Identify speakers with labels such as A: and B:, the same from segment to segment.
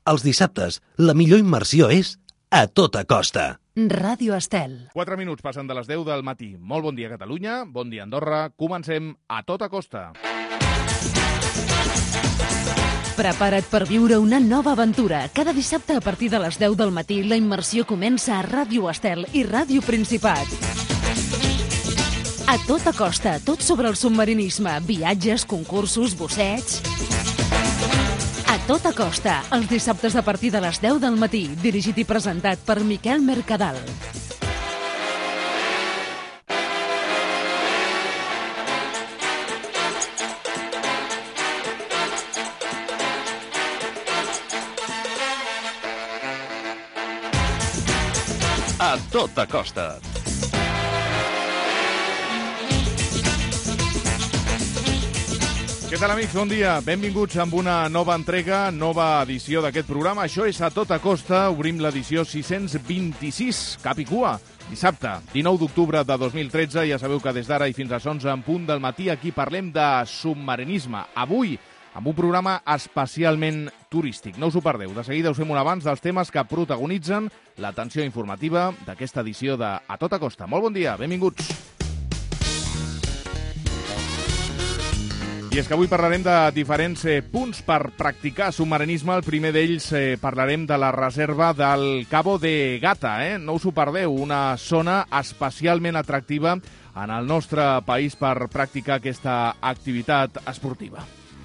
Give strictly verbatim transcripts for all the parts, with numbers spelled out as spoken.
A: Els dissabtes, la millor immersió és A Tota Costa.
B: Ràdio Estel.
C: Quatre minuts passen de les deu del matí. Molt bon dia, Catalunya. Bon dia, Andorra. Comencem A Tota Costa.
B: Prepara't per viure una nova aventura. Cada dissabte a partir de les deu del matí la immersió comença a Ràdio Estel i Ràdio Principat. A Tota Costa, tot sobre el submarinisme, viatges, concursos, busseigs. A Tota Costa, els dissabtes a partir de les deu del matí, dirigit i presentat per Miquel Mercadal.
A: A Tota Costa.
C: Què tal, amics? Bon dia. Benvinguts amb una nova entrega, nova edició d'aquest programa. Això és A Tota Costa. Obrim l'edició sis-cents vint-i-sis, cap i cua. Dissabte, dinou d'octubre de dos mil tretze. Ja sabeu que des d'ara i fins a les onze en punt del matí aquí parlem de submarinisme. Avui, amb un programa especialment turístic. No us ho perdeu. De seguida us fem un avanç dels temes que protagonitzen l'atenció informativa d'aquesta edició de A Tota Costa. Molt bon dia. Benvinguts. I és que avui parlarem de diferents eh, punts per practicar submarinisme. El primer d'ells eh, parlarem de la reserva del Cabo de Gata. Eh? No us ho perdeu, una zona especialment atractiva en el nostre país per practicar aquesta activitat esportiva.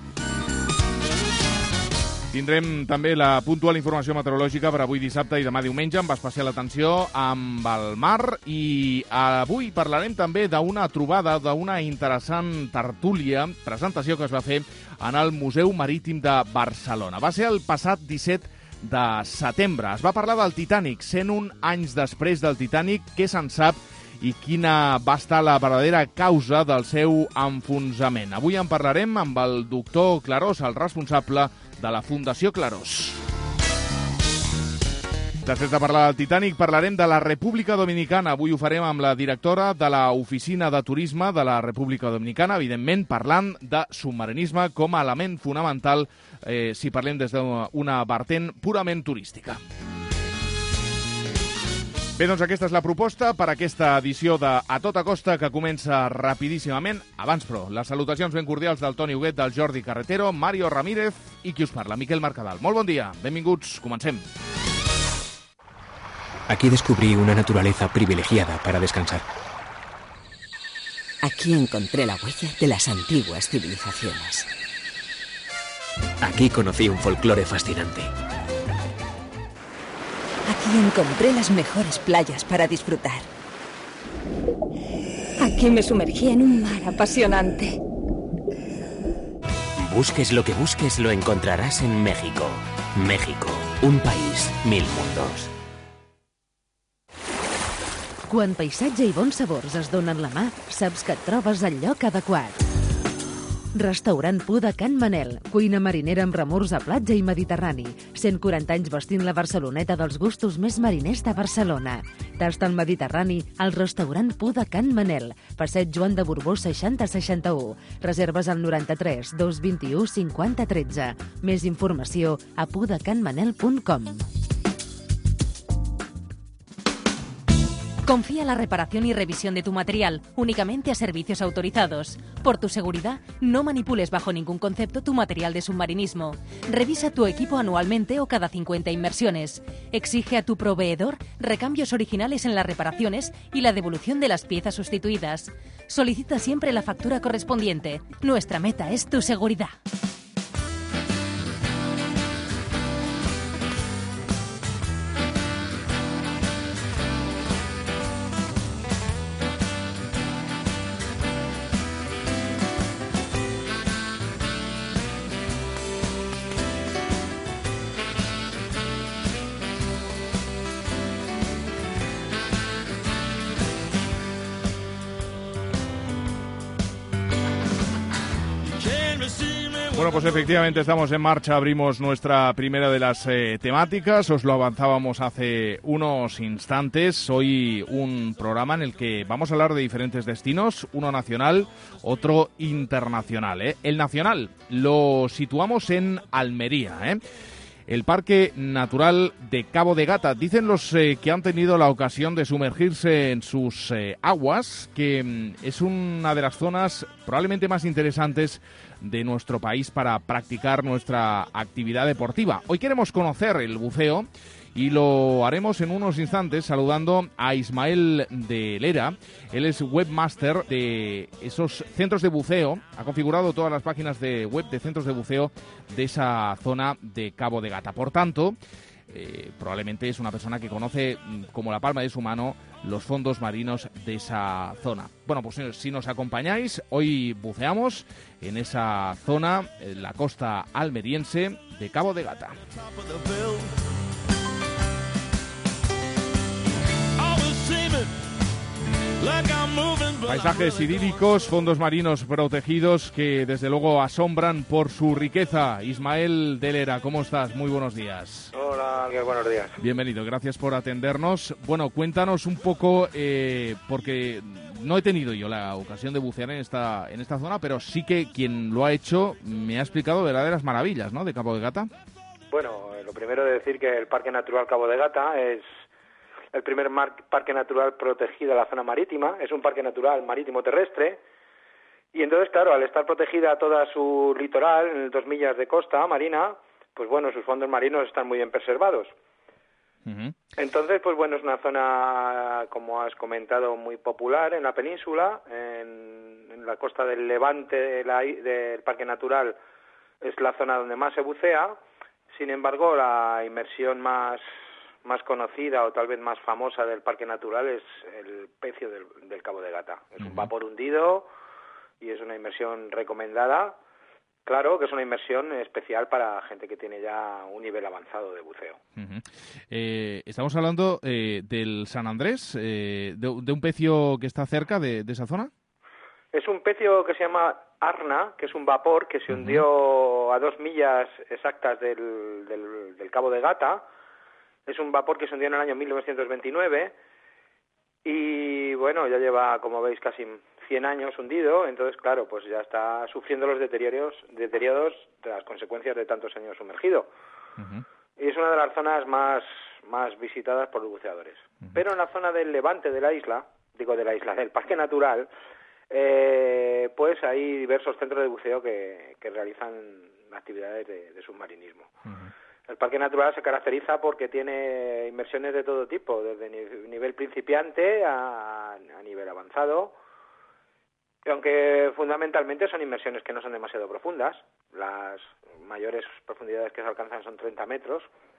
C: Tindrem també la puntual informació meteorològica per avui dissabte i demà diumenge, amb especial atenció amb el mar. I avui parlarem també d'una trobada, d'una interessant tertúlia, presentació que es va fer en el Museu Marítim de Barcelona. Va ser el passat disset de setembre. Es va parlar del Titanic, cent un anys després del Titanic, què se'n sap i quina va estar la verdadera causa del seu enfonsament. Avui en parlarem amb el doctor Clarós, el responsable de la Fundació Clarós. Després de parlar del Titanic, parlarem de la República Dominicana. Avui ho farem amb la directora de l'Oficina de Turisme de la República Dominicana, evidentment parlant de submarinisme com a element fonamental eh, si parlem des d'una vertent purament turística. Bé, doncs aquesta és la proposta per aquesta edició de A Tota Costa, que comença rapidíssimament. Abans, però, les salutacions ben cordials del Toni Huguet, del Jordi Carretero, Mario Ramírez i qui us parla, Miquel Mercadal. Molt bon dia, benvinguts, comencem.
D: Aquí descubrí una naturaleza privilegiada para descansar.
E: Aquí encontré la huella de las antiguas civilizaciones.
D: Aquí conocí un folclore fascinante.
E: Aquí encontré las mejores playas para disfrutar.
F: Aquí me sumergí en un mar apasionante.
D: Busques lo que busques, lo encontrarás en México. México, un país, mil mundos.
B: Quan paisatge i bons sabors es donen la mà, saps que et trobes al lloc adequat. Restaurant Pu de Can Manel, cuina marinera amb remors a platja i mediterrani. cent quaranta anys vestint la Barceloneta dels gustos més mariners de Barcelona. Tasta el Mediterrani al restaurant Pu de Can Manel, passeig Joan de Borbó seixanta seixanta-u. Reserves al noranta-tres dos vint-i-u cinquanta tretze. Més informació a pudecanmanel punt com.
G: Confía en la reparación y revisión de tu material únicamente a servicios autorizados. Por tu seguridad, no manipules bajo ningún concepto tu material de submarinismo. Revisa tu equipo anualmente o cada cincuenta inmersiones. Exige a tu proveedor recambios originales en las reparaciones y la devolución de las piezas sustituidas. Solicita siempre la factura correspondiente. Nuestra meta es tu seguridad.
C: Bueno, pues efectivamente estamos en marcha, abrimos nuestra primera de las eh, temáticas, os lo avanzábamos hace unos instantes. Hoy un programa en el que vamos a hablar de diferentes destinos, uno nacional, otro internacional. ¿eh? El nacional lo situamos en Almería, ¿eh? el Parque Natural de Cabo de Gata. Dicen los eh, que han tenido la ocasión de sumergirse en sus eh, aguas que mm, es una de las zonas probablemente más interesantes de nuestro país para practicar nuestra actividad deportiva. Hoy queremos conocer el buceo y lo haremos en unos instantes saludando a Ismael de Lera. Él es webmaster de esos centros de buceo. Ha configurado todas las páginas de web de centros de buceo de esa zona de Cabo de Gata. Por tanto, eh, probablemente es una persona que conoce como la palma de su mano los fondos marinos de esa zona. Bueno, pues si nos acompañáis, hoy buceamos en esa zona, en la costa almeriense de Cabo de Gata. Paisajes idílicos, fondos marinos protegidos que desde luego asombran por su riqueza. Ismael de Lera, ¿cómo estás? Muy buenos días.
H: Hola, buenos días.
C: Bienvenido, gracias por atendernos. Bueno, cuéntanos un poco, eh, porque no he tenido yo la ocasión de bucear en esta, en esta zona, pero sí que quien lo ha hecho me ha explicado verdaderas maravillas, ¿no?, de Cabo de Gata.
H: Bueno, lo primero es decir que el Parque Natural Cabo de Gata es el primer mar- parque natural protegido de la zona marítima. Es un parque natural marítimo terrestre y entonces, claro, al estar protegida toda su litoral, en dos millas de costa marina, pues bueno, sus fondos marinos están muy bien preservados. Uh-huh. Entonces, pues bueno, es una zona, como has comentado, muy popular en la península, en, en la costa del levante de la, del parque natural es la zona donde más se bucea. Sin embargo, la inmersión más más conocida o tal vez más famosa del parque natural es el pecio del, del Cabo de Gata. Es uh-huh. un vapor hundido y es una inmersión recomendada. Claro que es una inmersión especial para gente que tiene ya un nivel avanzado de buceo.
C: Uh-huh. Eh, estamos hablando eh, del San Andrés, eh, de, de un pecio que está cerca de, de esa zona.
H: Es un pecio que se llama Arna, que es un vapor que se hundió uh-huh. a dos millas exactas del, del, del Cabo de Gata. Es un vapor que se hundió en el año mil novecientos veintinueve y, bueno, ya lleva, como veis, casi cien años hundido. Entonces, claro, pues ya está sufriendo los deterioros, deterioros de las consecuencias de tantos años sumergido. Uh-huh. Y es una de las zonas más, más visitadas por los buceadores. Uh-huh. Pero en la zona del levante de la isla, digo de la isla, del parque natural, eh, pues hay diversos centros de buceo que, que realizan actividades de, de submarinismo. Uh-huh. El parque natural se caracteriza porque tiene inmersiones de todo tipo, desde nivel principiante a, a nivel avanzado, aunque fundamentalmente son inmersiones que no son demasiado profundas. Las mayores profundidades que se alcanzan son treinta metros.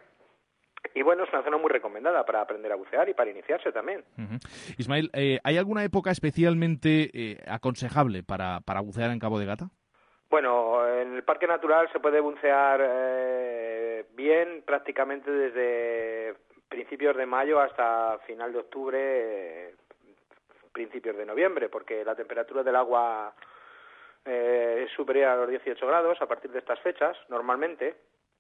H: Y bueno, es una zona muy recomendada para aprender a bucear y para iniciarse también.
C: Uh-huh. Ismael, eh, ¿hay alguna época especialmente eh, aconsejable para, para bucear en Cabo de Gata?
H: Bueno, en el parque natural se puede bucear eh, bien prácticamente desde principios de mayo hasta final de octubre, eh, principios de noviembre, porque la temperatura del agua eh, es superior a los dieciocho grados a partir de estas fechas, normalmente.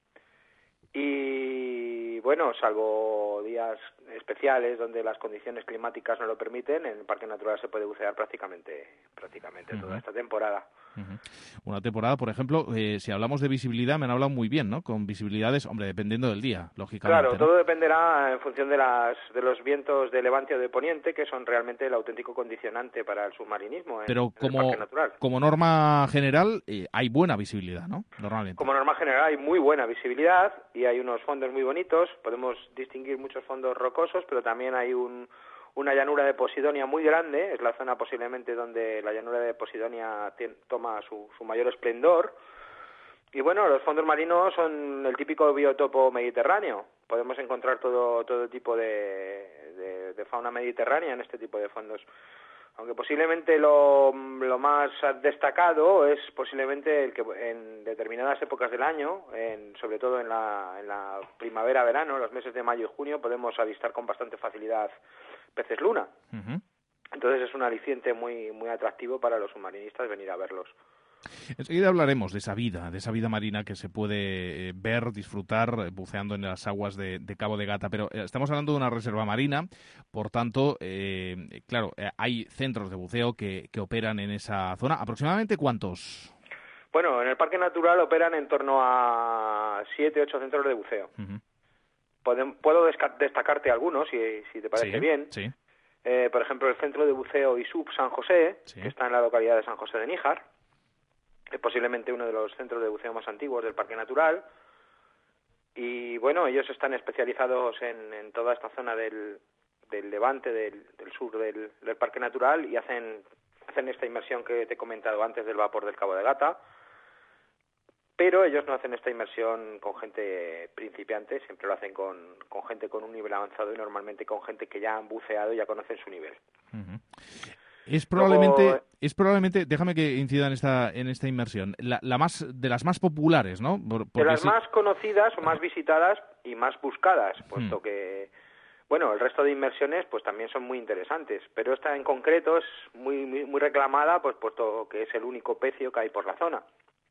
H: Y bueno, salvo días especiales donde las condiciones climáticas no lo permiten, en el parque natural se puede bucear prácticamente prácticamente uh-huh. toda esta temporada.
C: Uh-huh. Una temporada, por ejemplo, eh, si hablamos de visibilidad, me han hablado muy bien, ¿no? Con visibilidades, hombre, dependiendo del día, lógicamente.
H: Claro,
C: ¿no?
H: todo dependerá en función de las de los vientos de levante o de poniente, que son realmente el auténtico condicionante para el submarinismo en,
C: Pero como,
H: en el parque natural.
C: como norma general, eh, hay buena visibilidad, ¿no? Normalmente.
H: Como norma general hay muy buena visibilidad y hay unos fondos muy bonitos. Podemos distinguir muchos fondos rocosos, pero también hay un una llanura de Posidonia muy grande, es la zona posiblemente donde la llanura de Posidonia tiene, toma su, su mayor esplendor. Y bueno, los fondos marinos son el típico biotopo mediterráneo. Podemos encontrar todo todo tipo de, de, de fauna mediterránea en este tipo de fondos. Aunque posiblemente lo, lo más destacado es posiblemente el que en determinadas épocas del año, en, sobre todo en la, en la primavera-verano, los meses de mayo y junio, podemos avistar con bastante facilidad peces luna. Uh-huh. Entonces es un aliciente muy muy atractivo para los submarinistas venir a verlos.
C: Enseguida hablaremos de esa vida, de esa vida marina que se puede ver, disfrutar buceando en las aguas de, de Cabo de Gata, pero estamos hablando de una reserva marina, por tanto, eh, claro, eh, hay centros de buceo que, que operan en esa zona. ¿Aproximadamente cuántos?
H: Bueno, en el Parque Natural operan en torno a siete, ocho centros de buceo. Uh-huh. Puedo, puedo destacarte algunos, si, si te parece
C: sí,
H: bien.
C: Sí.
H: Eh, por ejemplo, el Centro de Buceo I S U P San José, sí. que está en la localidad de San José de Níjar. Es posiblemente uno de los centros de buceo más antiguos del Parque Natural. Y bueno, ellos están especializados en, en toda esta zona del, del levante, del, del sur del, del Parque Natural, y hacen, hacen esta inmersión que te he comentado antes del vapor del Cabo de Gata. Pero ellos no hacen esta inmersión con gente principiante, siempre lo hacen con, con gente con un nivel avanzado y normalmente con gente que ya han buceado y ya conocen su nivel.
C: Uh-huh. Es probablemente,
H: Luego,
C: es probablemente, déjame que incida en esta, en esta inmersión, la, la más de las más populares, ¿no? Por,
H: de las
C: sí...
H: más conocidas o más visitadas y más buscadas, puesto uh-huh. que, bueno, el resto de inmersiones pues también son muy interesantes, pero esta en concreto es muy, muy, muy reclamada, pues puesto que es el único pecio que hay por la zona.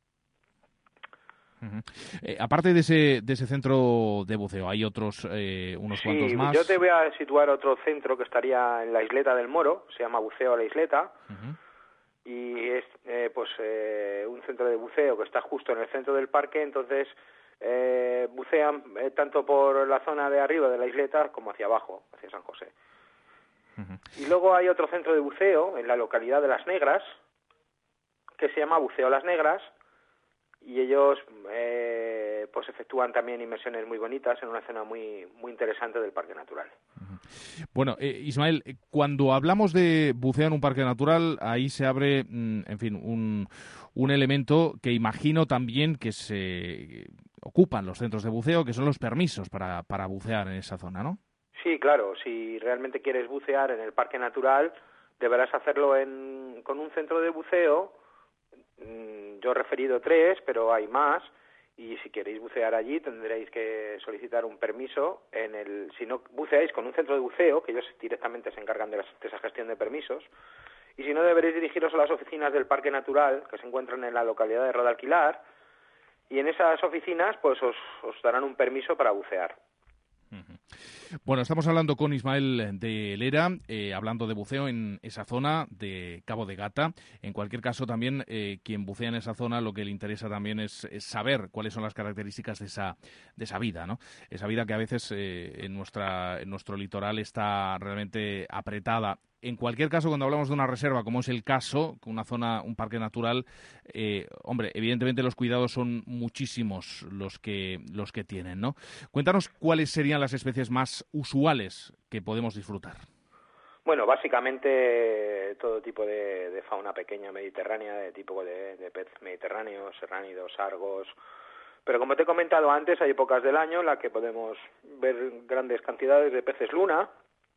C: Uh-huh. Eh, aparte de ese, de ese centro de buceo, ¿hay otros, eh, unos
H: sí,
C: cuantos más?
H: Yo te voy a situar otro centro que estaría en la isleta del Moro, se llama Buceo a la Isleta, uh-huh. y es eh, pues eh, un centro de buceo que está justo en el centro del parque, entonces eh, bucean eh, tanto por la zona de arriba de la isleta como hacia abajo, hacia San José. Uh-huh. Y luego hay otro centro de buceo en la localidad de Las Negras, que se llama Buceo a las Negras, y ellos eh, pues efectúan también inmersiones muy bonitas en una zona muy muy interesante del Parque Natural.
C: Bueno, eh, Ismael, cuando hablamos de buceo en un parque natural, ahí se abre, en fin, un, un elemento que imagino también que se ocupan los centros de buceo, que son los permisos para, para bucear en esa zona, ¿no?
H: Sí, claro. Si realmente quieres bucear en el Parque Natural, deberás hacerlo en, con un centro de buceo. Yo he referido tres, pero hay más, y si queréis bucear allí tendréis que solicitar un permiso. En el, si no buceáis con un centro de buceo, que ellos directamente se encargan de, las, de esa gestión de permisos, y si no deberéis dirigiros a las oficinas del Parque Natural, que se encuentran en la localidad de Rodalquilar, y en esas oficinas pues os, os darán un permiso para bucear.
C: Bueno, estamos hablando con Ismael de Lera, eh, hablando de buceo en esa zona de Cabo de Gata. En cualquier caso, también eh, quien bucea en esa zona, lo que le interesa también es, es saber cuáles son las características de esa de esa vida, ¿no? Esa vida que a veces eh, en nuestra en nuestro litoral está realmente apretada. En cualquier caso, cuando hablamos de una reserva, como es el caso, una zona, un parque natural, eh, hombre, evidentemente los cuidados son muchísimos los que los que tienen, ¿no? Cuéntanos cuáles serían las especies más usuales que podemos disfrutar.
H: Bueno, básicamente todo tipo de, de fauna pequeña mediterránea, de tipo de, de pez mediterráneo, serránidos, sargos. Pero como te he comentado antes, hay épocas del año en las que podemos ver grandes cantidades de peces luna,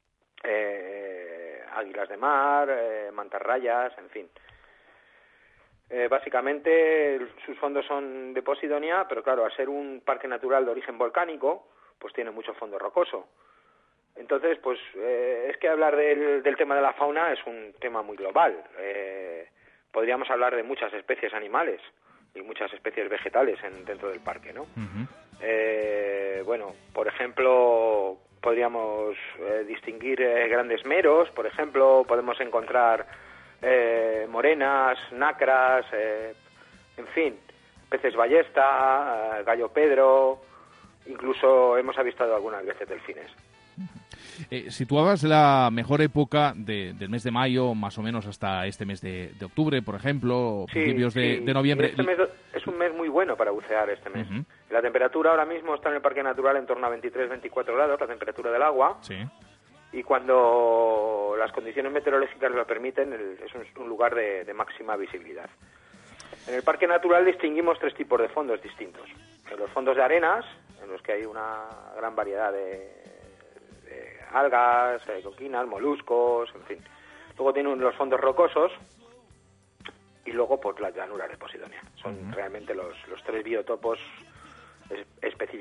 H: eh, águilas de mar, eh, mantarrayas, en fin. Eh, básicamente sus fondos son de Posidonia, pero claro, al ser un parque natural de origen volcánico, pues tiene mucho fondo rocoso. Entonces, pues eh, es que hablar del, del tema de la fauna es un tema muy global. Eh, podríamos hablar de muchas especies animales y muchas especies vegetales en, dentro del parque, ¿no? Uh-huh. Eh, bueno, por ejemplo, podríamos eh, distinguir eh, grandes meros, por ejemplo, podemos encontrar eh, morenas, nacras, eh, en fin, peces ballesta, eh, gallo pedro, incluso hemos avistado algunas veces delfines.
C: Eh, situabas la mejor época de, del mes de mayo, más o menos hasta este mes de, de octubre, por ejemplo,
H: sí,
C: principios de,
H: sí.
C: de noviembre.
H: Este mes es un mes muy bueno para bucear este mes. Uh-huh. La temperatura ahora mismo está en el Parque Natural en torno a veintitrés veinticuatro grados, la temperatura del agua.
C: Sí.
H: Y cuando las condiciones meteorológicas lo permiten, el, es un, un lugar de, de máxima visibilidad. En el Parque Natural distinguimos tres tipos de fondos distintos. En los fondos de arenas, en los que hay una gran variedad de algas, eh, coquinas, moluscos, en fin. Luego tiene los fondos rocosos y luego pues las llanuras de Posidonia. Son uh-huh. realmente los, los tres biotopos es, especi-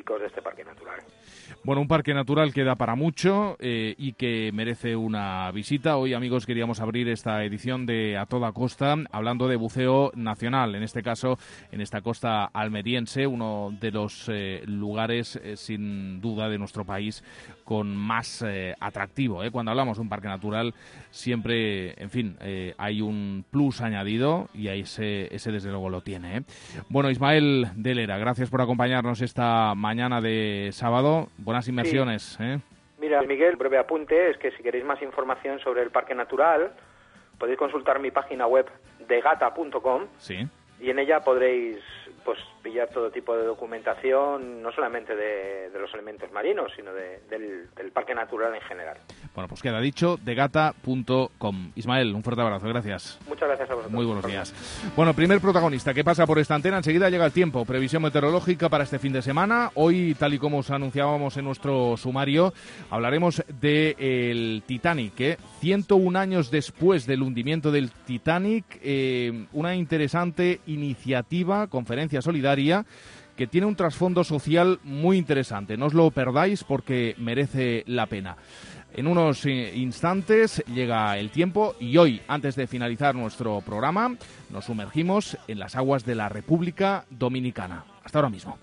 H: característicos de este parque natural.
C: Bueno, un parque natural que da para mucho eh, y que merece una visita. Hoy, amigos, queríamos abrir esta edición de A Toda Costa hablando de buceo nacional, en este caso en esta costa almeriense, uno de los eh, lugares, eh, sin duda, de nuestro país con más eh, atractivo. ¿eh? Cuando hablamos de un parque natural, siempre, en fin, eh, hay un plus añadido y ese, ese desde luego lo tiene. ¿eh? Bueno, Ismael de Lera, gracias por acompañarnos esta mañana de sábado. Buenas inmersiones. Sí. ¿eh?
H: Mira, Miguel, breve apunte, es que si queréis más información sobre el parque natural, podéis consultar mi página web de gata punto com.
C: Sí.
H: Y en ella podréis pues pillar todo tipo de documentación, no solamente de, de los elementos marinos, sino de, del, del parque natural en general.
C: Bueno, pues queda dicho, de gata punto com. Ismael, un fuerte abrazo, gracias.
H: Muchas gracias a vosotros.
C: Muy buenos días. Bueno, primer protagonista que pasa por esta antena, enseguida llega el tiempo. Previsión meteorológica para este fin de semana. Hoy, tal y como os anunciábamos en nuestro sumario, hablaremos del Titanic. ¿eh? ciento un años después del hundimiento del Titanic, eh, una interesante iniciativa, conferencia solidaria, que tiene un trasfondo social muy interesante. No os lo perdáis porque merece la pena. En unos instantes llega el tiempo y hoy, antes de finalizar nuestro programa, nos sumergimos en las aguas de la República Dominicana. Hasta ahora mismo.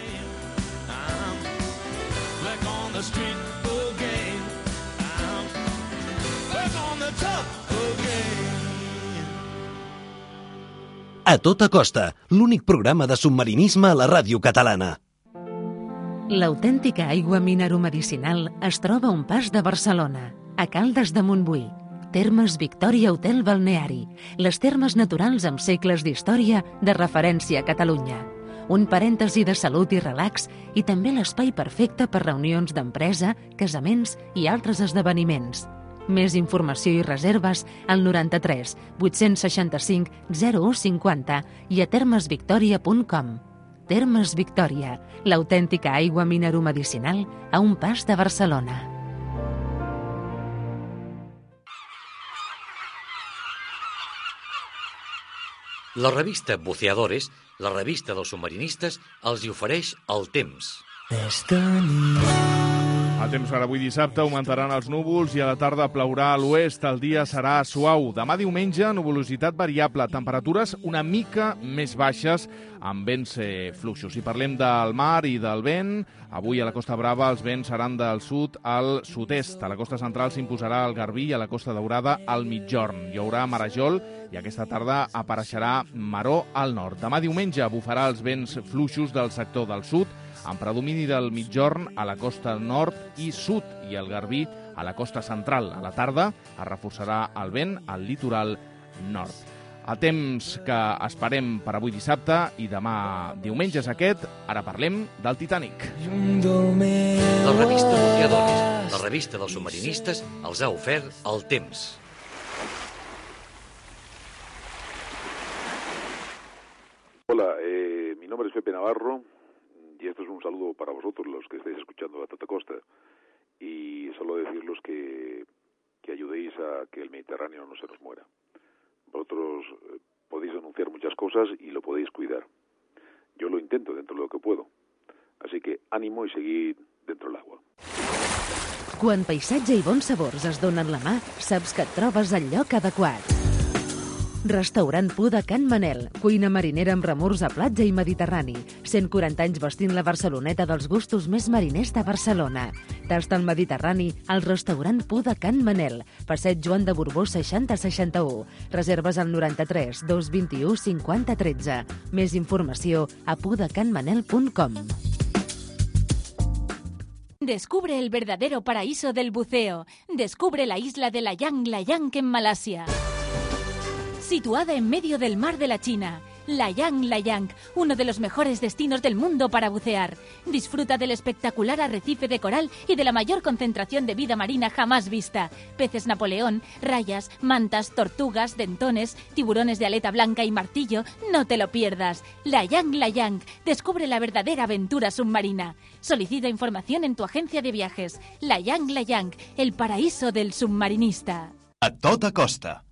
A: A Tota Costa, l'únic programa de submarinisme a la ràdio catalana.
B: L'autèntica aigua mineromedicinal es troba a un pas de Barcelona, a Caldes de Montbui. Termes Victòria Hotel Balneari, les termes naturals amb segles d'història de referència a Catalunya. Un parèntesi de salut i relax i també l'espai perfecte per reunions d'empresa, casaments i altres esdeveniments. Més informació i reserves al noranta-tres vuit-cents seixanta-cinc zero u cinquanta i a termes victòria punt com. Termes Victòria, l'autèntica aigua mineromedicinal a un pas de Barcelona.
I: La revista Buceadores, la revista dels submarinistes, els hi ofereix el temps.
C: El temps per avui dissabte augmentaran els núvols i a la tarda plourà a l'oest. El dia serà suau. Demà diumenge, nuvolositat variable, temperatures una mica més baixes amb vents eh, fluixos. Si parlem del mar i del vent, avui a la Costa Brava els vents seran del sud al sud-est. A la costa central s'imposarà el garbí i a la Costa Daurada al mitjorn. Hi haurà marejol i aquesta tarda apareixerà maror al nord. Demà diumenge bufarà els vents fluixos del sector del sud, amb predomini del mitjorn a la costa nord i sud i el garbí a la costa central. A la tarda es reforçarà el vent al litoral nord. El temps que esperem per avui dissabte i demà diumenge és aquest. Ara parlem del Titanic.
I: La revista Buceadores, la revista dels submarinistes, els ha ofert el temps.
J: Hola, eh, mi nombre es Pepe Navarro. Y esto es un saludo para vosotros, los que estáis escuchando a Tota Costa. Y solo deciros que, que ayudéis a que el Mediterráneo no se nos muera. Vosotros eh, podéis denunciar muchas cosas y lo podéis cuidar. Yo lo intento dentro de lo que puedo. Así que ánimo y seguid dentro del agua.
B: Quan paisatge i bons sabors es donen la mà, saps que et trobes al lloc adequat. Restaurant Pu de Can Manel, cuina marinera amb remors a platja i mediterrani. cent quaranta anys vestint la Barceloneta dels gustos més mariners de Barcelona. Tasta el Mediterrani al restaurant Pu de Can Manel, passeig Joan de Borbó seixanta seixanta-u. Reserves al noranta-tres dos vint-i-u cinquanta tretze. Més informació a pudecanmanel punt com.
G: Descubre el verdadero paraíso del buceo. Descubre la isla de Layang Layang en Malasia. Situada en medio del mar de la China, Layang Layang, uno de los mejores destinos del mundo para bucear. Disfruta del espectacular arrecife de coral y de la mayor concentración de vida marina jamás vista. Peces Napoleón, rayas, mantas, tortugas, dentones, tiburones de aleta blanca y martillo. No te lo pierdas. Layang Layang, descubre la verdadera aventura submarina. Solicita información en tu agencia de viajes. Layang Layang, el paraíso del submarinista.
K: A Tota Costa.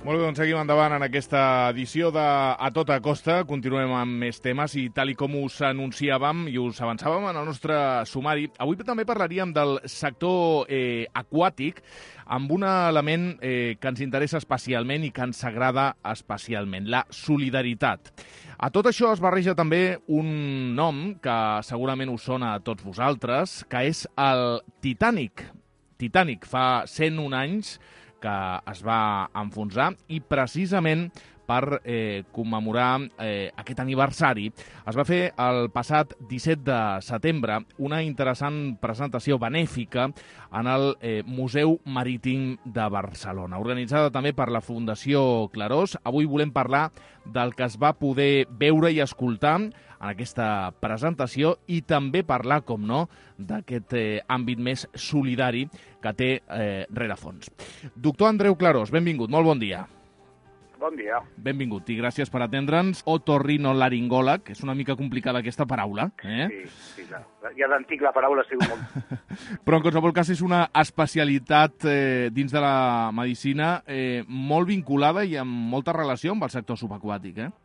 C: Molt bé, doncs seguim endavant en aquesta edició de A Tota Costa. Continuem amb més temes i tal i com us anunciàvem i us avançàvem en el nostre sumari, avui també parlaríem del sector eh, aquàtic amb un element eh, que ens interessa especialment i que ens agrada especialment, la solidaritat. A tot això es barreja també un nom que segurament us sona a tots vosaltres, que és el Titanic. Titanic fa cent un anys que es va enfonsar i precisament per eh, commemorar eh, aquest aniversari es va fer el passat disset de setembre una interessant presentació benèfica en el eh, Museu Marítim de Barcelona, organitzada també per la Fundació Clarós. Avui volem parlar del que es va poder veure i escoltar en aquesta presentació i també parlar, com no, d'aquest eh, àmbit més solidari que té eh, rerefons. Doctor Andreu Clarós, benvingut, molt bon dia.
K: Bon dia.
C: Benvingut i gràcies per atendre'ns. Otorrinolaringòleg, és una mica complicada aquesta paraula. Eh?
K: Sí, sí, ja d'antic la paraula ha sigut molt...
C: Però en qualsevol cas és una especialitat eh, dins de la medicina eh, molt vinculada i amb molta relació amb el sector subaquàtic, eh?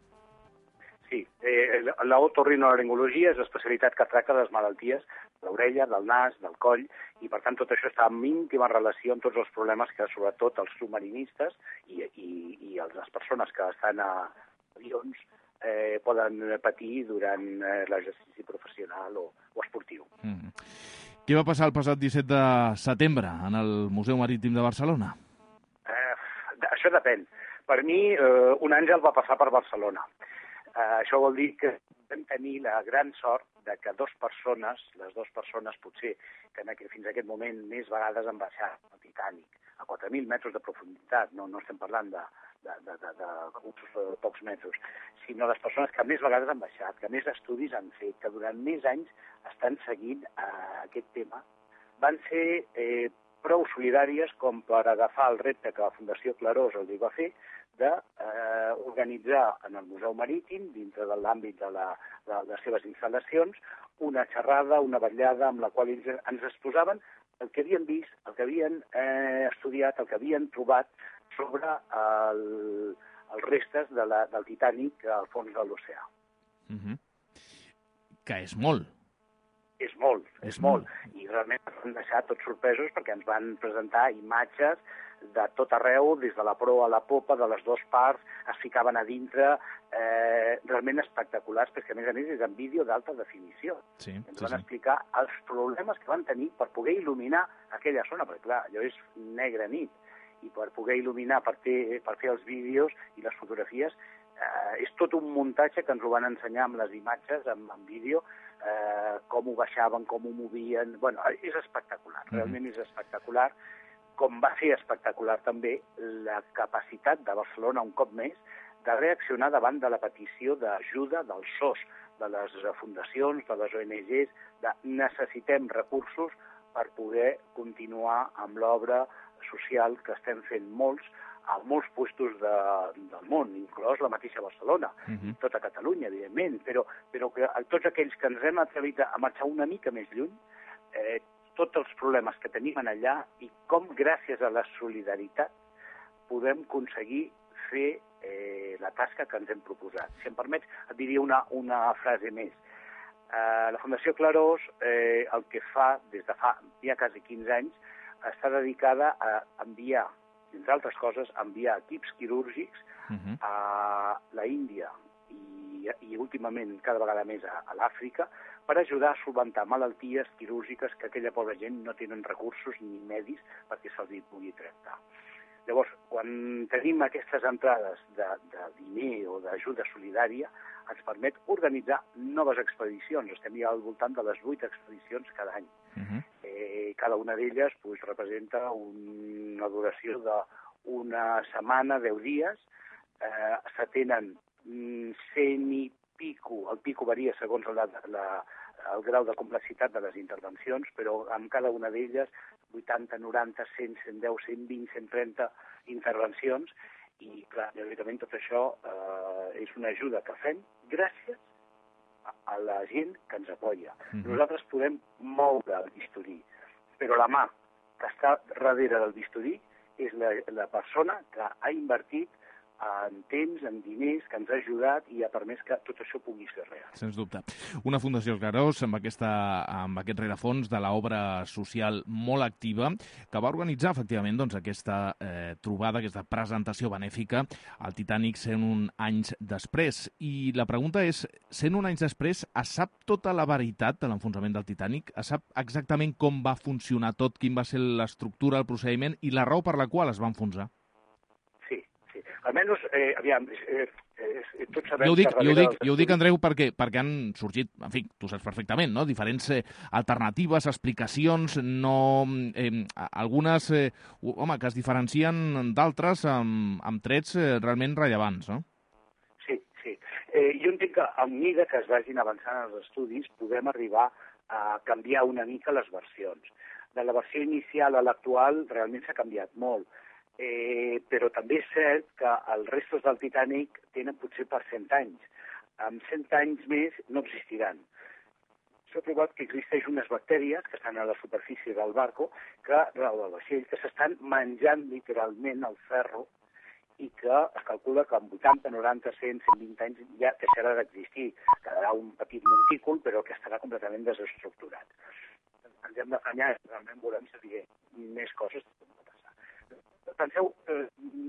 K: Sí, eh, la otorrinolaringologia és l'especialitat que tracta les malalties de l'orella, del nas, del coll, i per tant tot això està en íntima relació amb tots els problemes que sobretot els submarinistes i, i, i les persones que estan a avions eh, poden patir durant eh, l'exercici professional o, o esportiu.
C: Mm. Què va passar el passat disset de setembre en el Museu Marítim de Barcelona?
K: Eh, això depèn. Per mi, eh, un àngel va passar per Barcelona. Uh, això vol dir que vam tenir la gran sort de que dues persones, les dues persones potser que en aquest, fins a aquest moment més vegades han baixat al Titanic a quatre mil metres de profunditat, no, no estem parlant de, de, de, de, de, de pocs metres, sinó les persones que més vegades han baixat, que més estudis han fet, que durant més anys estan seguint uh, aquest tema, van ser eh, prou solidàries com per agafar el repte que la Fundació Clarós els va fer d'organitzar eh, en el Museu Marítim, dintre de l'àmbit de, la, de les seves instal·lacions, una xerrada, una vetllada amb la qual ells ens exposaven el que havien vist, el que havien eh, estudiat, el que havien trobat sobre el, els restes de la, del Titanic al fons de l'oceà.
C: Uh-huh. Que és molt.
K: És molt, és,
C: és
K: molt.
C: molt.
K: I realment ens van deixar tots sorpresos perquè ens van presentar imatges de tot arreu, des de la proa a la popa, de les dues parts, es ficaven a dintre, eh, realment espectaculars, perquè a més a més és en vídeo d'alta definició.
C: Sí,
K: ens
C: sí,
K: van
C: sí.
K: explicar els problemes que van tenir per poder il·luminar aquella zona, perquè clar, allò és negra nit, i per poder il·luminar, per fer, per fer els vídeos i les fotografies, eh, és tot un muntatge que ens ho van ensenyar amb les imatges, amb, amb vídeo, eh, com ho baixaven, com ho movien... Bueno, és espectacular, realment és espectacular, com va ser espectacular també la capacitat de Barcelona, un cop més, de reaccionar davant de la petició d'ajuda dels S O S, de les fundacions, de les O N Ges, de necessitem recursos per poder continuar amb l'obra social que estem fent molts a molts puestos de, del món, inclòs la mateixa Barcelona, uh-huh. tota Catalunya, evidentment, però, però que tots aquells que ens hem atrevit a marxar una mica més lluny, eh, tots els problemes que tenim allà i com, gràcies a la solidaritat, podem aconseguir fer eh, la tasca que ens hem proposat. Si em permets, et diria una, una frase més. Eh, la Fundació Clarós, eh, el que fa des de fa ja quasi quinze anys, està dedicada a enviar, entre altres coses, a enviar equips quirúrgics uh-huh. a la Índia i, i últimament cada vegada més a, a l'Àfrica, per ajudar a solventar malalties quirúrgiques que aquella pobra gent no tenen recursos ni medis perquè se'ls pugui tractar. Llavors, quan tenim aquestes entrades de, de diner o d'ajuda solidària, ens permet organitzar noves expedicions. Estem ja al voltant de les vuit expedicions cada any. Uh-huh. eh, cada una d'elles pues, representa un, una duració d'una setmana, deu dies. Eh, se tenen cent i pico, el pico varia segons la, la, el grau de complexitat de les intervencions, però amb cada una d'elles vuitanta, noranta, cent, cent deu, cent vint, cent trenta intervencions i, clar, evidentment tot això eh, és una ajuda que fem gràcies a, a la gent que ens apoya. Mm-hmm. Nosaltres podem moure el bisturí, però la mà que està darrere del bisturí és la, la persona que ha invertit en temps, en diners, que ens ha ajudat i ha permès que tot això pugui ser real.
C: Sens dubte. Una Fundació Clarós amb, aquesta, amb aquest rerefons de l'obra social molt activa que va organitzar efectivament doncs, aquesta eh, trobada, aquesta presentació benèfica al Titanic cent un anys després. I la pregunta és, cent un anys després, es sap tota la veritat de l'enfonsament del Titanic? Es sap exactament com va funcionar tot, quin va ser l'estructura, el procediment i la raó per la qual es va enfonsar?
K: Almenys, eh, aviam, eh, eh, tots sabem...
C: Jo ho dic,
K: que
C: jo ho dic,
K: dels...
C: jo ho dic Andreu, perquè, perquè han sorgit, en fi, tu saps perfectament, no? Diferents eh, alternatives, explicacions, no... Eh, algunes, eh, home, que es diferencien d'altres amb, amb trets eh, realment rellevants, no?
K: Sí, sí. Eh, jo entenc que a mesura que es vagin avançant els estudis podem arribar a canviar una mica les versions. De la versió inicial a l'actual realment s'ha canviat molt. Eh, però també és cert que els restos del Titanic tenen potser per cent anys. Amb cent anys més no existiran. S'ha trobat que existeix unes bactèries que estan a la superfície del barco, que, del vaixell, que s'estan menjant literalment el ferro i que es calcula que amb vuitanta, noranta, cent, cent vint anys ja deixarà d'existir. Quedarà un petit montícul, però que estarà completament desestructurat. Ens hem d'afanyar, realment volem saber més coses. Penseu, eh,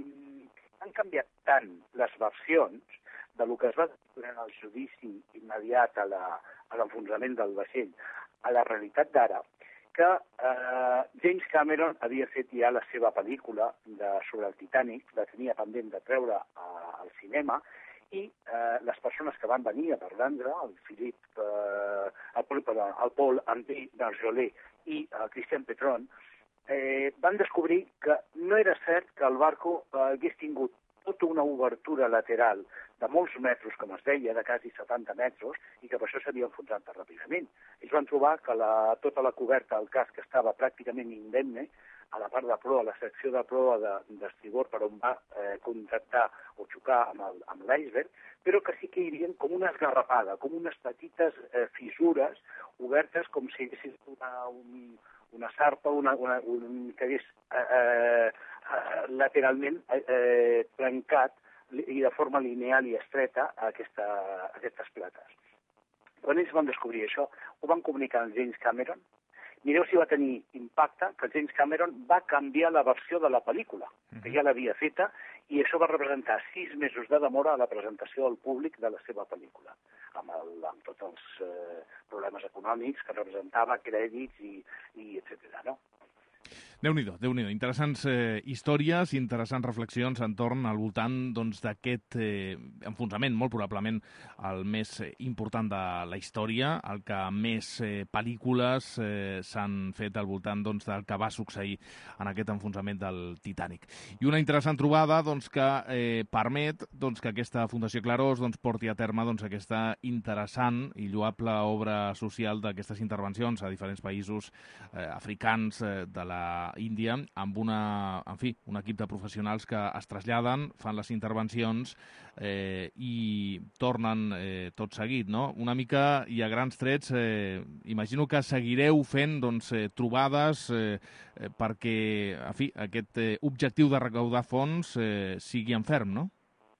K: han canviat tant les versions de lo que es va durant el judici immediat a l'enfonsament del vaixell a la realitat d'ara, que eh, James Cameron havia fet ja la seva pel·lícula de, sobre el Titanic, la tenia pendent de treure a, al cinema, i eh, les persones que van venir a parlar-ne, el Philip, eh, el, perdó, el Paul Henri Darjolet i el Christian Petron, Eh, van descobrir que no era cert que el barco eh, hagués tingut tota una obertura lateral de molts metres, com es deia, de quasi setanta metres, i que per això s'havia enfonsat ràpidament. Ells van trobar que la, tota la coberta del casc estava pràcticament indemne, a la part de proa, a la secció de proa d'estribord, per on va eh, contactar o xocar amb l'iceberg, però que sí que hi havia com una esgarrapada, com unes petites eh, fissures obertes, com si haguessin una... un una sarpa, una, una, un, que hagués eh, eh, lateralment eh, trencat i de forma lineal i estreta a, aquesta, a aquestes plates. Quan ells van descobrir això, ho van comunicar amb James Cameron. Mireu si va tenir impacte que James Cameron va canviar la versió de la pel·lícula, que ja l'havia feta, i això va representar sis mesos de demora a la presentació al públic de la seva pel·lícula, amb, el, amb tots els eh, problemes econòmics que representava, crèdits i, i etcètera, no?
C: Déu-n'hi-do, Déu-n'hi-do. Interessants eh, històries, interessants reflexions entorn al voltant doncs, d'aquest eh, enfonsament, molt probablement el més important de la història, el que més eh, pel·lícules eh, s'han fet al voltant doncs, del que va succeir en aquest enfonsament del Titanic. I una interessant trobada doncs, que eh, permet doncs, que aquesta Fundació Clarós doncs, porti a terme doncs, aquesta interessant i lloable obra social d'aquestes intervencions a diferents països eh, africans eh, de la Índia, amb una, en fi, un equip de professionals que es traslladen, fan les intervencions eh, i tornen eh, tot seguit, no? Una mica i a grans trets, eh, imagino que seguireu fent doncs, eh, trobades eh, eh, perquè, en fi, aquest eh, objectiu de recaudar fons eh, sigui en ferm, no?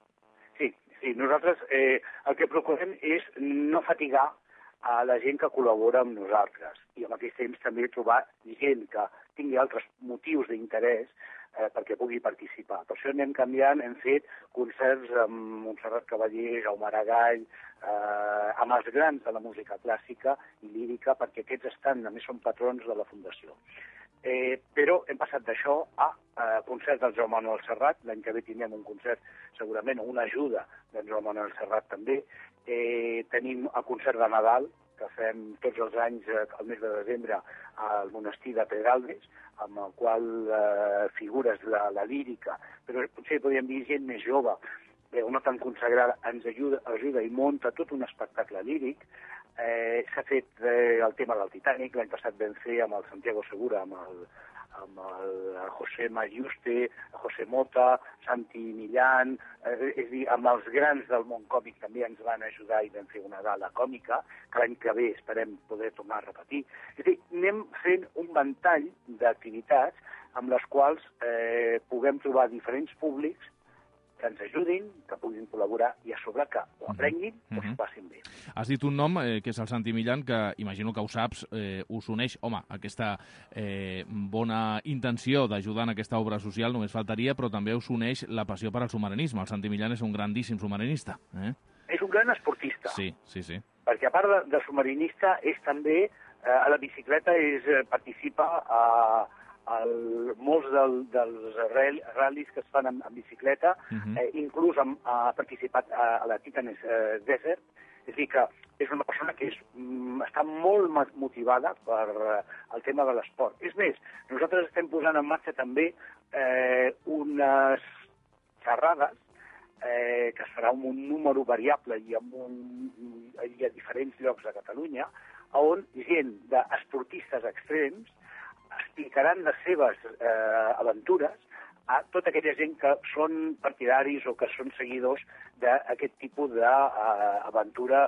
K: Sí, sí. Nosaltres eh, el que procurem és no fatigar a la gent que col·labora amb nosaltres i al mateix temps també trobar gent que tingui altres motius d'interès eh, perquè pugui participar. Per això anem canviant, hem fet concerts amb Montserrat Cavallé, Jaume Aragall, eh, amb els grans de la música clàssica i lírica, perquè aquests estan, a més són patrons de la Fundació. Eh, però hem passat d'això a eh, concert del Joan Manuel Serrat, l'any que ve tindrem un concert segurament, o una ajuda del Joan Manuel Serrat també. Eh, tenim el concert de Nadal, que fem tots els anys, eh, al mes de desembre, al monestir de Pedralbes, amb el qual eh, figures la, la lírica, però potser podríem dir gent més jove, eh, no tan consagrada, ens ajuda, ajuda i munta tot un espectacle líric. Eh, S'ha fet eh, el tema del Titanic, l'any passat vam fer amb el Santiago Segura, amb el, amb el José Mayuste, José Mota, Santi Millán, eh, és a dir, amb els grans del món còmic també ens van ajudar i vam fer una gala còmica, que l'any que ve esperem poder tornar a repetir. És a dir, anem fent un ventall d'activitats amb les quals eh, puguem trobar diferents públics que ens ajudin, que puguin col·laborar i a sobre que ho aprenguin o s'ho passin bé.
C: Has dit un nom, eh, que és el Santi Millán, que imagino que ho saps, eh, us uneix, home, aquesta eh, bona intenció d'ajudar en aquesta obra social, només faltaria, però també us uneix la passió per al submarinisme. El Santi Millán és un grandíssim submarinista. Eh?
K: És un gran esportista.
C: Sí, sí, sí.
K: Perquè a part de, de submarinista és també, eh, a la bicicleta, és, eh, participa a... El, molts del, dels ral·lis que es fan en, en bicicleta, uh-huh. eh, inclús hem, ha participat a, a la Titanes eh, Desert, és a dir que és una persona que és, mm, està molt motivada per eh, el tema de l'esport. És més, nosaltres estem posant en marxa també eh, unes xerrades eh, que es farà amb un número variable i, amb un, i a diferents llocs de Catalunya, on gent d'esportistes extrems explicaran les seves eh, aventures a tota aquella gent que són partidaris o que són seguidors d'aquest tipus d'aventura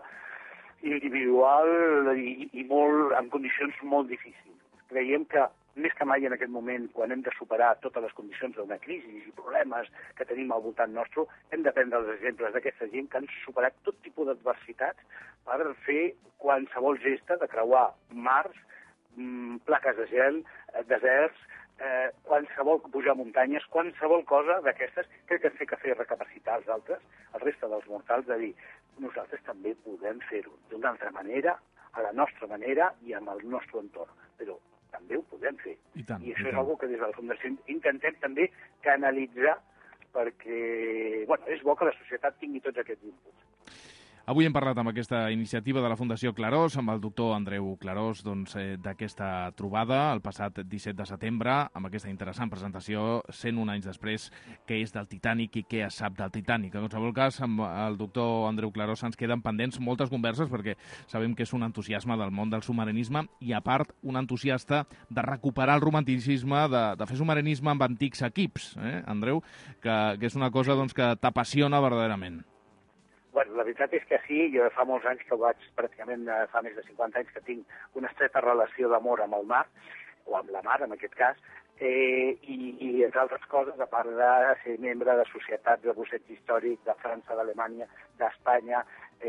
K: individual i, i molt, en condicions molt difícils. Creiem que més que mai en aquest moment, quan hem de superar totes les condicions d'una crisi i problemes que tenim al voltant nostre, hem de prendre els exemples d'aquesta gent que han superat tot tipus d'adversitats per fer qualsevol gesta de creuar mars, plaques de gel, deserts, eh, qualsevol pujar muntanyes, qualsevol cosa d'aquestes, crec que ens té que fer recapacitar els altres, el reste dels mortals, de dir, nosaltres també podem fer-ho d'una altra manera, a la nostra manera i amb el nostre entorn, però també ho podem fer.
C: I, tant,
K: I això
C: i
K: és una cosa que des de la Fundació intentem també canalitzar perquè, bueno, és bo que la societat tingui tots aquests inputs.
C: Avui hem parlat amb aquesta iniciativa de la Fundació Clarós, amb el doctor Andreu Clarós, doncs, eh, d'aquesta trobada el passat disset de setembre, amb aquesta interessant presentació, cent un anys després, què és del Titanic i què es sap del Titanic. En qualsevol cas, amb el doctor Andreu Clarós ens queden pendents moltes converses, perquè sabem que és un entusiasme del món del submarinisme i, a part, un entusiasta de recuperar el romanticisme, de, de fer submarinisme amb antics equips, eh, Andreu, que, que és una cosa doncs, que t'apassiona verdaderament.
K: Bueno, la veritat és que sí, jo fa molts anys que ho vaig, pràcticament fa més de cinquanta anys que tinc una estreta relació d'amor amb el mar, o amb la mar en aquest cas, eh, i, i entre altres coses, a part de ser membre de societats de busseig històric de França, d'Alemanya, d'Espanya,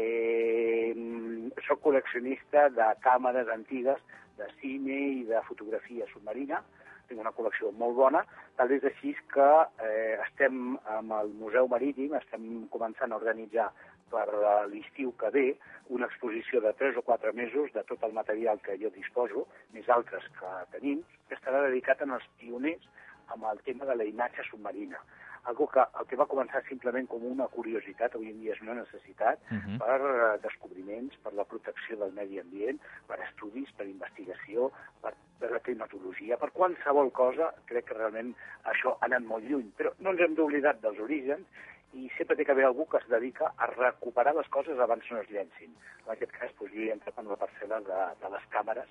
K: eh, soc col·leccionista de càmeres antigues, de cine i de fotografia submarina, tinc una col·lecció molt bona, tal és així que eh, estem amb el Museu Marítim, estem començant a organitzar per l'estiu que ve una exposició de tres o quatre mesos de tot el material que jo disposo, més altres que tenim, que estarà dedicat als pioners amb el tema de la imatge submarina. Algo que, el que va començar simplement com una curiositat, avui en dia és una necessitat, uh-huh. per uh, descobriments, per la protecció del medi ambient, per estudis, per investigació, per, per la climatologia, per qualsevol cosa, crec que realment això ha anat molt lluny. Però no ens hem d'oblidar dels orígens i sempre té que haver algú que es dedica a recuperar les coses abans no es llencin. En aquest cas, doncs, jo he entrat en la parcel·la de, de les càmeres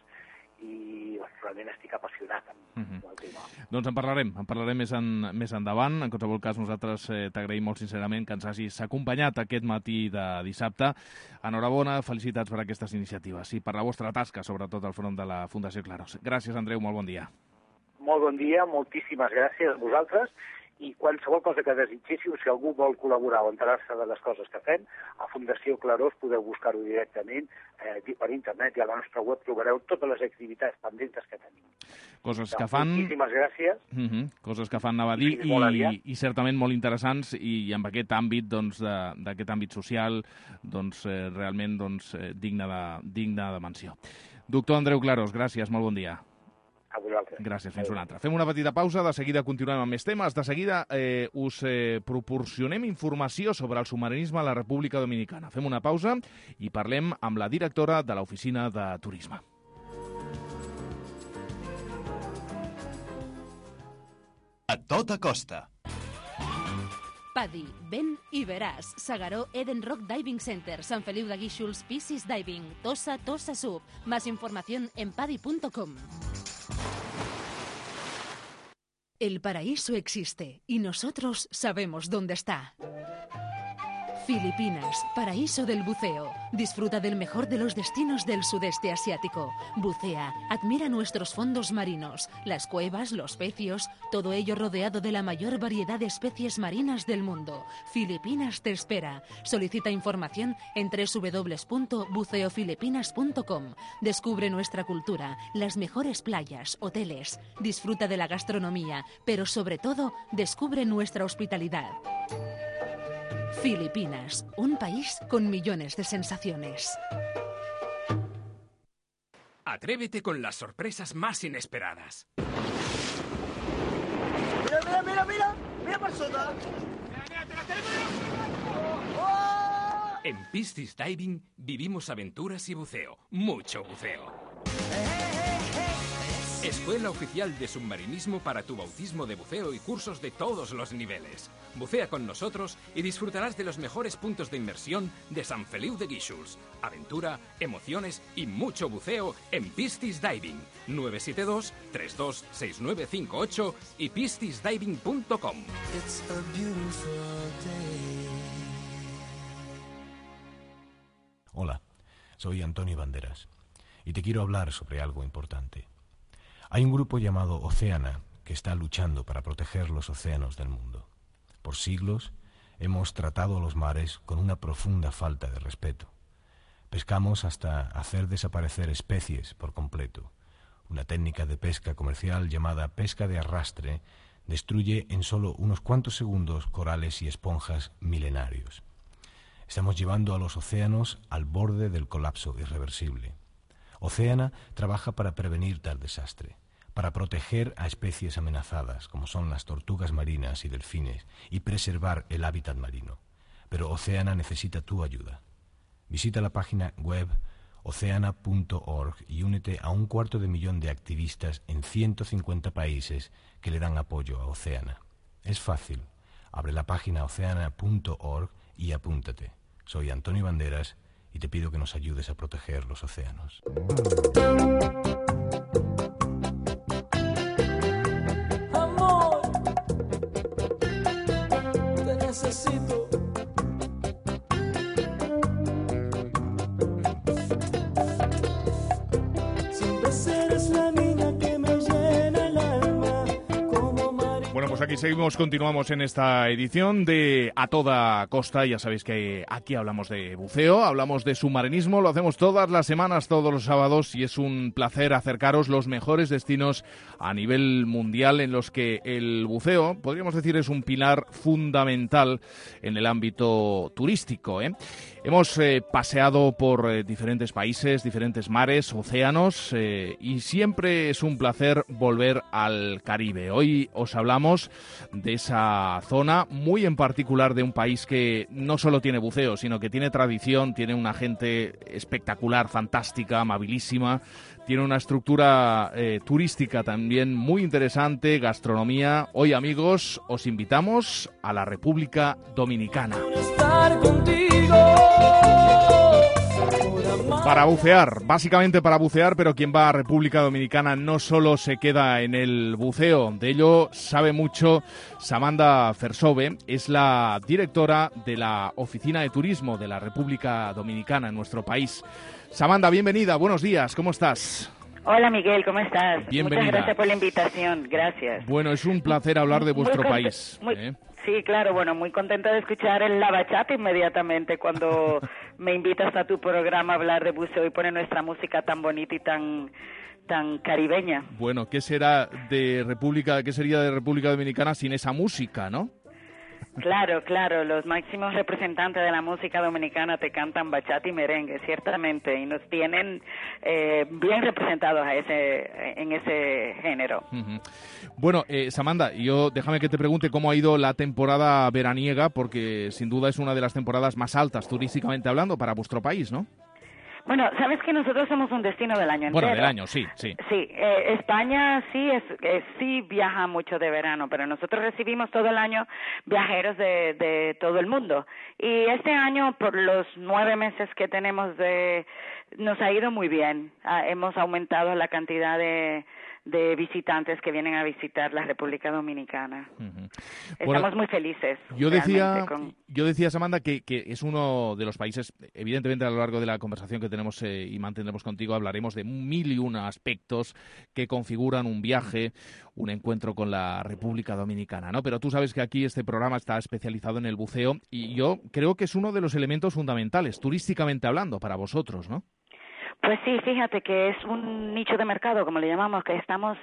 K: i doncs, realment estic apassionat amb, uh-huh. amb el tema.
C: Doncs en parlarem, en parlarem més, en, més endavant. En qualsevol cas, nosaltres eh, t'agraïm molt sincerament que ens hagis acompanyat aquest matí de dissabte. Enhorabona, felicitats per aquestes iniciatives i per la vostra tasca, sobretot al front de la Fundació Clarós. Gràcies, Andreu, molt bon dia.
K: Molt bon dia, moltíssimes gràcies a vosaltres. I qualsevol cosa que desitgéssiu, si algú vol col·laborar o enterar-se de les coses que fem, a Fundació Clarós podeu buscar-ho directament eh, per internet i a la nostra web trobareu totes les activitats pendents que tenim.
C: Coses que fan...
K: Moltíssimes gràcies.
C: Uh-huh. Coses que fan, anava a dir, i, i, i certament molt interessants, i, i amb aquest àmbit, doncs, d'aquest àmbit social, doncs, eh, realment doncs, eh, digne, de, digne de menció. Doctor Andreu Clarós, gràcies, molt bon dia.
K: A vosaltres.
C: Gràcies, fins una altra. Fem una petita pausa, de seguida continuem amb més temes. De seguida eh, us eh, proporcionem informació sobre el submarinisme a la República Dominicana. Fem una pausa i parlem amb la directora de l'Oficina de Turisme.
A: A tota costa.
B: Paddy, ven i veràs. Segaró Eden Rock Diving Center, Sant Feliu de Guíxols, Piscis Diving, Tossa, Tossa Sub. Más información en paddy punto com. El paraíso existe y nosotros sabemos dónde está. Filipinas, paraíso del buceo. Disfruta del mejor de los destinos del sudeste asiático. Bucea, admira nuestros fondos marinos, las cuevas, los pecios, todo ello rodeado de la mayor variedad de especies marinas del mundo. Filipinas te espera. Solicita información en doble u doble u doble u punto buceo filipinas punto com. Descubre nuestra cultura, las mejores playas, hoteles. Disfruta de la gastronomía, pero sobre todo, descubre nuestra hospitalidad. Filipinas, un país con millones de sensaciones.
L: Atrévete con las sorpresas más inesperadas.
M: Mira, mira, mira, mira, mira persona.
L: En Piscis Diving vivimos aventuras y buceo, mucho buceo. Escuela Oficial de Submarinismo para tu bautismo de buceo y cursos de todos los niveles. Bucea con nosotros y disfrutarás de los mejores puntos de inmersión de Sant Feliu de Guíxols. Aventura, emociones y mucho buceo en Piscis Diving. nueve siete dos, tres dos seis nueve cinco ocho y piscis diving punto com.
N: Hola, soy Antonio Banderas y te quiero hablar sobre algo importante. Hay un grupo llamado Oceana que está luchando para proteger los océanos del mundo. Por siglos hemos tratado a los mares con una profunda falta de respeto. Pescamos hasta hacer desaparecer especies por completo. Una técnica de pesca comercial llamada pesca de arrastre destruye en solo unos cuantos segundos corales y esponjas milenarios. Estamos llevando a los océanos al borde del colapso irreversible. Oceana trabaja para prevenir tal desastre, para proteger a especies amenazadas, como son las tortugas marinas y delfines, y preservar el hábitat marino. Pero Oceana necesita tu ayuda. Visita la página web oceana punto org y únete a un cuarto de millón de activistas en ciento cincuenta países que le dan apoyo a Oceana. Es fácil. Abre la página oceana punto org y apúntate. Soy Antonio Banderas y te pido que nos ayudes a proteger los océanos.
M: Amor, te necesito. Siempre serás la niña que me llena el alma como mar.
C: Bueno, pues aquí seguimos, continuamos en esta edición de A Toda Costa. Ya sabéis que aquí hablamos de buceo, hablamos de submarinismo, lo hacemos todas las semanas, todos los sábados, y es un placer acercaros los mejores destinos a nivel mundial en los que el buceo, podríamos decir, es un pilar fundamental en el ámbito turístico, ¿eh? Hemos eh, paseado por eh, diferentes países, diferentes mares, océanos, eh, y siempre es un placer volver al Caribe. Hoy os hablamos de esa zona, muy en particular de un país que no solo tiene buceo, sino que tiene tradición, tiene una gente espectacular, fantástica, amabilísima, tiene una estructura eh, turística también muy interesante, gastronomía. Hoy, amigos, os invitamos a la República Dominicana.
M: Estar contigo.
C: Para bucear, básicamente para bucear, pero quien va a República Dominicana no solo se queda en el buceo, de ello sabe mucho Samantha Fersove, es la directora de la Oficina de Turismo de la República Dominicana en nuestro país. Samantha, bienvenida, buenos días, ¿cómo estás?
O: Hola Miguel, ¿cómo estás?
C: Bienvenida.
O: Muchas gracias por la invitación, gracias.
C: Bueno, es un placer hablar de vuestro
O: Muy
C: país.
O: Muy,
C: ¿eh?
O: Sí, claro, bueno, muy contenta de escuchar el La Bachata inmediatamente cuando me invitas a tu programa a hablar de buceo y poner nuestra música tan bonita y tan tan caribeña.
C: Bueno, ¿qué será de República, qué sería de República Dominicana sin esa música, no?
O: Claro, claro, los máximos representantes de la música dominicana te cantan bachata y merengue, ciertamente, y nos tienen eh, bien representados a ese, en ese género.
C: Uh-huh. Bueno, eh, Samantha, yo déjame que te pregunte cómo ha ido la temporada veraniega, porque sin duda es una de las temporadas más altas turísticamente hablando para vuestro país, ¿no?
O: Bueno, sabes que nosotros somos un destino del año entero.
C: Bueno, del año, sí, sí.
O: Sí, eh, España sí es, eh, sí viaja mucho de verano, pero nosotros recibimos todo el año viajeros de, de todo el mundo. Y este año, por los nueve meses que tenemos, de, nos ha ido muy bien. Ah, hemos aumentado la cantidad de de visitantes que vienen a visitar la República Dominicana. Uh-huh. Estamos bueno, muy felices.
C: Yo decía,
O: con...
C: yo decía, Samantha, que, que es uno de los países, evidentemente a lo largo de la conversación que tenemos eh, y mantendremos contigo, hablaremos de mil y un aspectos que configuran un viaje, un encuentro con la República Dominicana, ¿no? Pero tú sabes que aquí este programa está especializado en el buceo y yo creo que es uno de los elementos fundamentales, turísticamente hablando, para vosotros, ¿no?
O: Pues sí, fíjate que es un nicho de mercado, como le llamamos, que estamos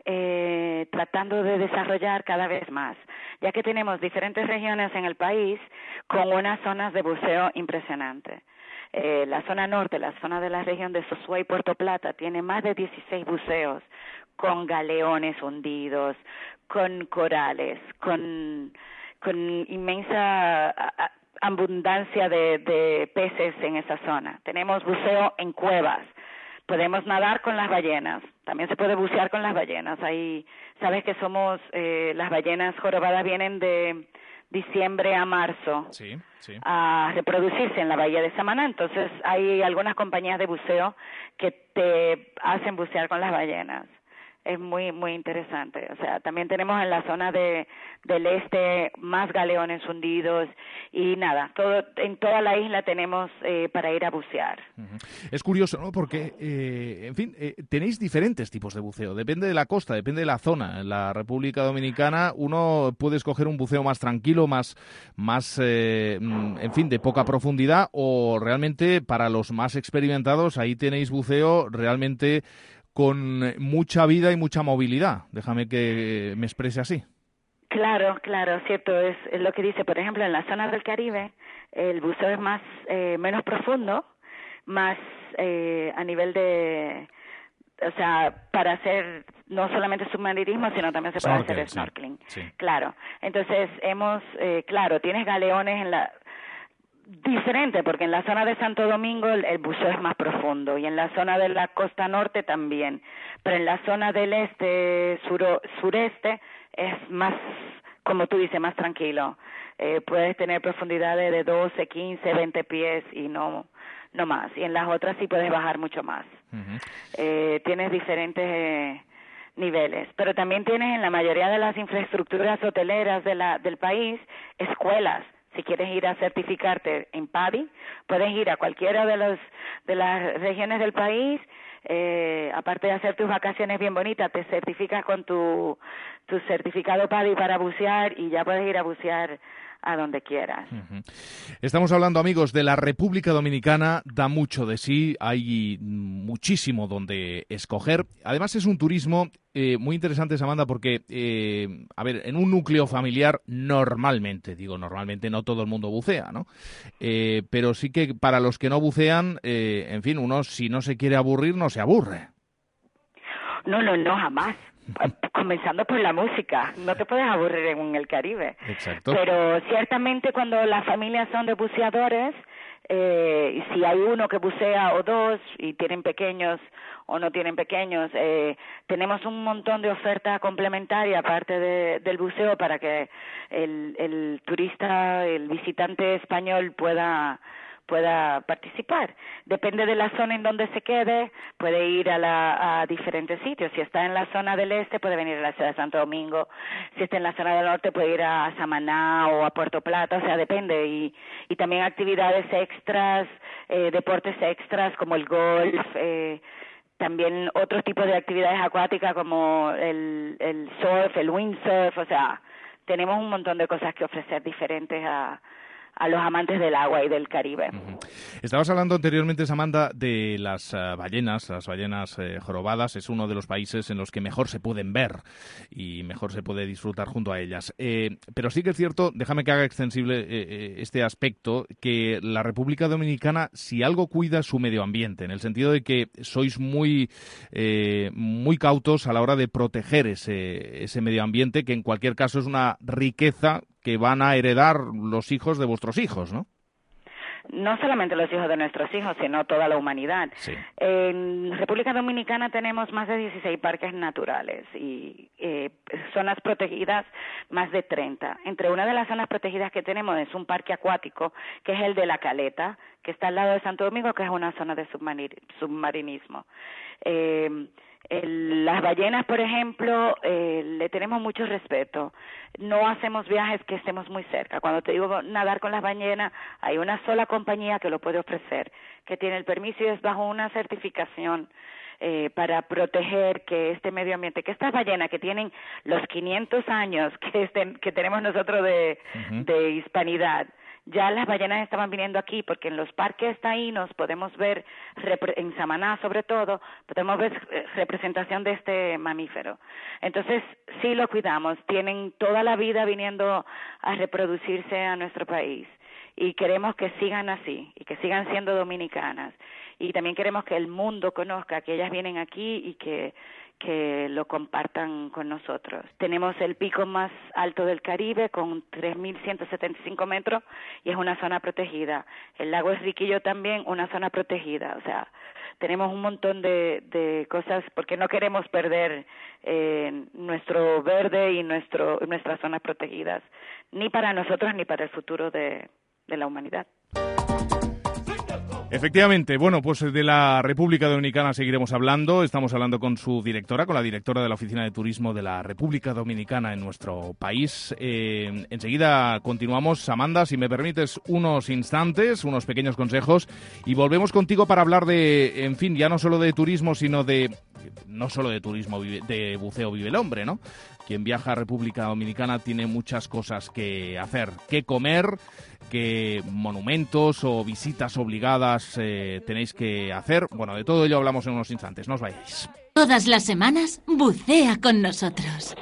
O: eh, tratando de desarrollar cada vez más, ya que tenemos diferentes regiones en el país con unas zonas de buceo impresionantes. Eh, la zona norte, la zona de la región de Sosúa y Puerto Plata, tiene más de dieciséis buceos con galeones hundidos, con corales, con, con inmensa... A, a, abundancia de, de peces en esa zona. Tenemos buceo en cuevas. Podemos nadar con las ballenas. También se puede bucear con las ballenas. Ahí, sabes que somos, eh, las ballenas jorobadas vienen de diciembre a marzo
C: sí, sí.
O: a reproducirse en la bahía de Samaná. Entonces hay algunas compañías de buceo que te hacen bucear con las ballenas. Es muy muy interesante. O sea, también tenemos en la zona de del este más galeones hundidos y nada, todo en toda la isla tenemos eh, para ir a bucear.
C: Uh-huh. Es curioso, ¿no? Porque, eh, en fin, eh, tenéis diferentes tipos de buceo. Depende de la costa, depende de la zona. En la República Dominicana uno puede escoger un buceo más tranquilo, más, más eh, en fin, de poca profundidad, o realmente para los más experimentados ahí tenéis buceo realmente con mucha vida y mucha movilidad. Déjame que me exprese así.
O: Claro, claro, cierto. Es, es lo que dice, por ejemplo, en la zona del Caribe, el buceo es más eh, menos profundo, más eh, a nivel de... O sea, para hacer no solamente submarinismo, sino también se puede Snorkel, hacer snorkeling.
C: Sí, sí.
O: Claro. Entonces, hemos... Eh, claro, tienes galeones en la... Diferente, porque en la zona de Santo Domingo el, el buceo es más profundo y en la zona de la costa norte también, pero en la zona del este, suro, sureste, es más, como tú dices, más tranquilo. Eh, puedes tener profundidades de doce, quince, veinte pies y no no más. Y en las otras sí puedes bajar mucho más. Uh-huh. Eh, tienes diferentes eh, niveles, pero también tienes en la mayoría de las infraestructuras hoteleras de la del país escuelas. Si quieres ir a certificarte en P A D I, puedes ir a cualquiera de los de las regiones del país. Eh, aparte de hacer tus vacaciones bien bonitas, te certificas con tu, tu certificado P A D I para bucear y ya puedes ir a bucear a donde quieras.
C: Uh-huh. Estamos hablando, amigos, de la República Dominicana. Da mucho de sí, hay muchísimo donde escoger. Además es un turismo eh, muy interesante, Samantha, porque, eh, a ver, en un núcleo familiar normalmente, digo normalmente, no todo el mundo bucea, ¿no? Eh, pero sí que para los que no bucean, eh, en fin, uno si no se quiere aburrir, no se aburre.
O: No, no, no, jamás. Comenzando por la música, no te puedes aburrir en el Caribe.
C: Exacto.
O: Pero ciertamente cuando las familias son de buceadores, eh, y si hay uno que bucea o dos y tienen pequeños o no tienen pequeños, eh, tenemos un montón de oferta complementaria aparte de, del buceo para que el, el turista, el visitante español pueda pueda participar. Depende de la zona en donde se quede, puede ir a, la, a diferentes sitios. Si está en la zona del este, puede venir a la ciudad de Santo Domingo. Si está en la zona del norte, puede ir a Samaná o a Puerto Plata. O sea, depende. Y, y también actividades extras, eh, deportes extras como el golf, eh, también otros tipos de actividades acuáticas como el, el surf, el windsurf. O sea, tenemos un montón de cosas que ofrecer diferentes a a los amantes del agua y del Caribe.
C: Uh-huh. Estabas hablando anteriormente, Samantha, de las uh, ballenas, las ballenas eh, jorobadas. Es uno de los países en los que mejor se pueden ver y mejor se puede disfrutar junto a ellas. Eh, pero sí que es cierto, déjame que haga extensible eh, eh, este aspecto, que la República Dominicana, si algo cuida, su medio ambiente, en el sentido de que sois muy, eh, muy cautos a la hora de proteger ese, ese medio ambiente, que en cualquier caso es una riqueza que van a heredar los hijos de vuestros hijos, ¿no?
O: no solamente los hijos de nuestros hijos, sino toda la humanidad.
C: Sí.
O: En República Dominicana tenemos más de dieciséis parques naturales y eh, zonas protegidas más de treinta. Entre una de las zonas protegidas que tenemos es un parque acuático, que es el de La Caleta, que está al lado de Santo Domingo, que es una zona de submarin- submarinismo. Eh, el, las ballenas, por ejemplo, eh, le tenemos mucho respeto. No hacemos viajes que estemos muy cerca. Cuando te digo nadar con las ballenas, hay una sola compañía que lo puede ofrecer, que tiene el permiso y es bajo una certificación eh, para proteger que este medio ambiente, que estas ballenas que tienen los quinientos años que, estén, que tenemos nosotros de, uh-huh. de hispanidad, ya las ballenas estaban viniendo aquí porque en los parques taínos podemos ver, en Samaná sobre todo, podemos ver representación de este mamífero. Entonces, sí lo cuidamos, tienen toda la vida viniendo a reproducirse a nuestro país y queremos que sigan así y que sigan siendo dominicanas. Y también queremos que el mundo conozca que ellas vienen aquí y que que lo compartan con nosotros. Tenemos el pico más alto del Caribe con tres mil ciento setenta y cinco metros y es una zona protegida. El lago Enriquillo también, una zona protegida. O sea, tenemos un montón de, de cosas porque no queremos perder eh, nuestro verde y nuestro nuestras zonas protegidas, ni para nosotros ni para el futuro de, de la humanidad.
C: Efectivamente, bueno, pues de la República Dominicana seguiremos hablando. Estamos hablando con su directora, con la directora de la Oficina de Turismo de la República Dominicana en nuestro país. Eh, enseguida continuamos. Amanda, si me permites unos instantes, unos pequeños consejos, y volvemos contigo para hablar de, en fin, ya no solo de turismo, sino de, no solo de turismo, de buceo vive el hombre, ¿no? Quien viaja a República Dominicana tiene muchas cosas que hacer, que comer, qué monumentos o visitas obligadas eh, tenéis que hacer. Bueno, de todo ello hablamos en unos instantes. No os vayáis.
P: Todas las semanas, bucea con nosotros.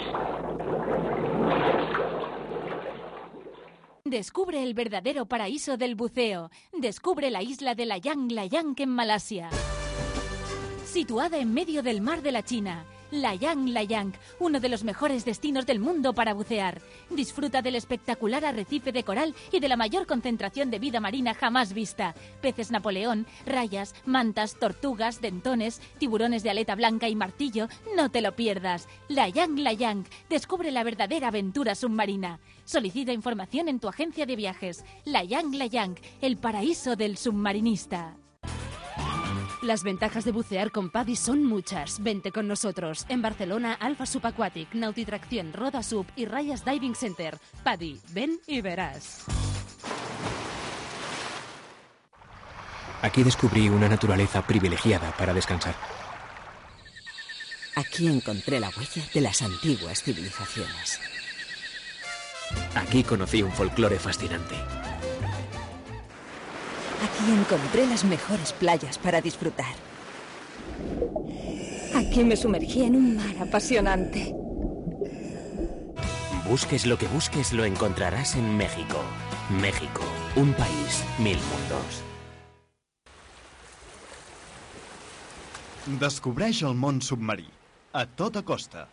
P: Descubre el verdadero paraíso del buceo. Descubre la isla de Layang Layang en Malasia. Situada en medio del mar de la China, Layang Layang, uno de los mejores destinos del mundo para bucear. Disfruta del espectacular arrecife de coral y de la mayor concentración de vida marina jamás vista. Peces Napoleón, rayas, mantas, tortugas, dentones, tiburones de aleta blanca y martillo. No te lo pierdas. Layang Layang, descubre la verdadera aventura submarina. Solicita información en tu agencia de viajes. Layang Layang, el paraíso del submarinista.
B: Las ventajas de bucear con PADI son muchas. Vente con nosotros. En Barcelona, Alfa Subaquatic, Nautitracción, Roda Sub y Rayas Diving Center. PADI, ven y verás.
Q: Aquí descubrí una naturaleza privilegiada para descansar.
E: Aquí encontré la huella de las antiguas civilizaciones.
Q: Aquí conocí un folclore fascinante.
E: Aquí encontré las mejores playas para disfrutar.
F: Aquí me sumergí en un mar apasionante.
D: Busques lo que busques, lo encontrarás en México. México, un país, mil mundos.
R: Descobreix el món submarí, a tota costa.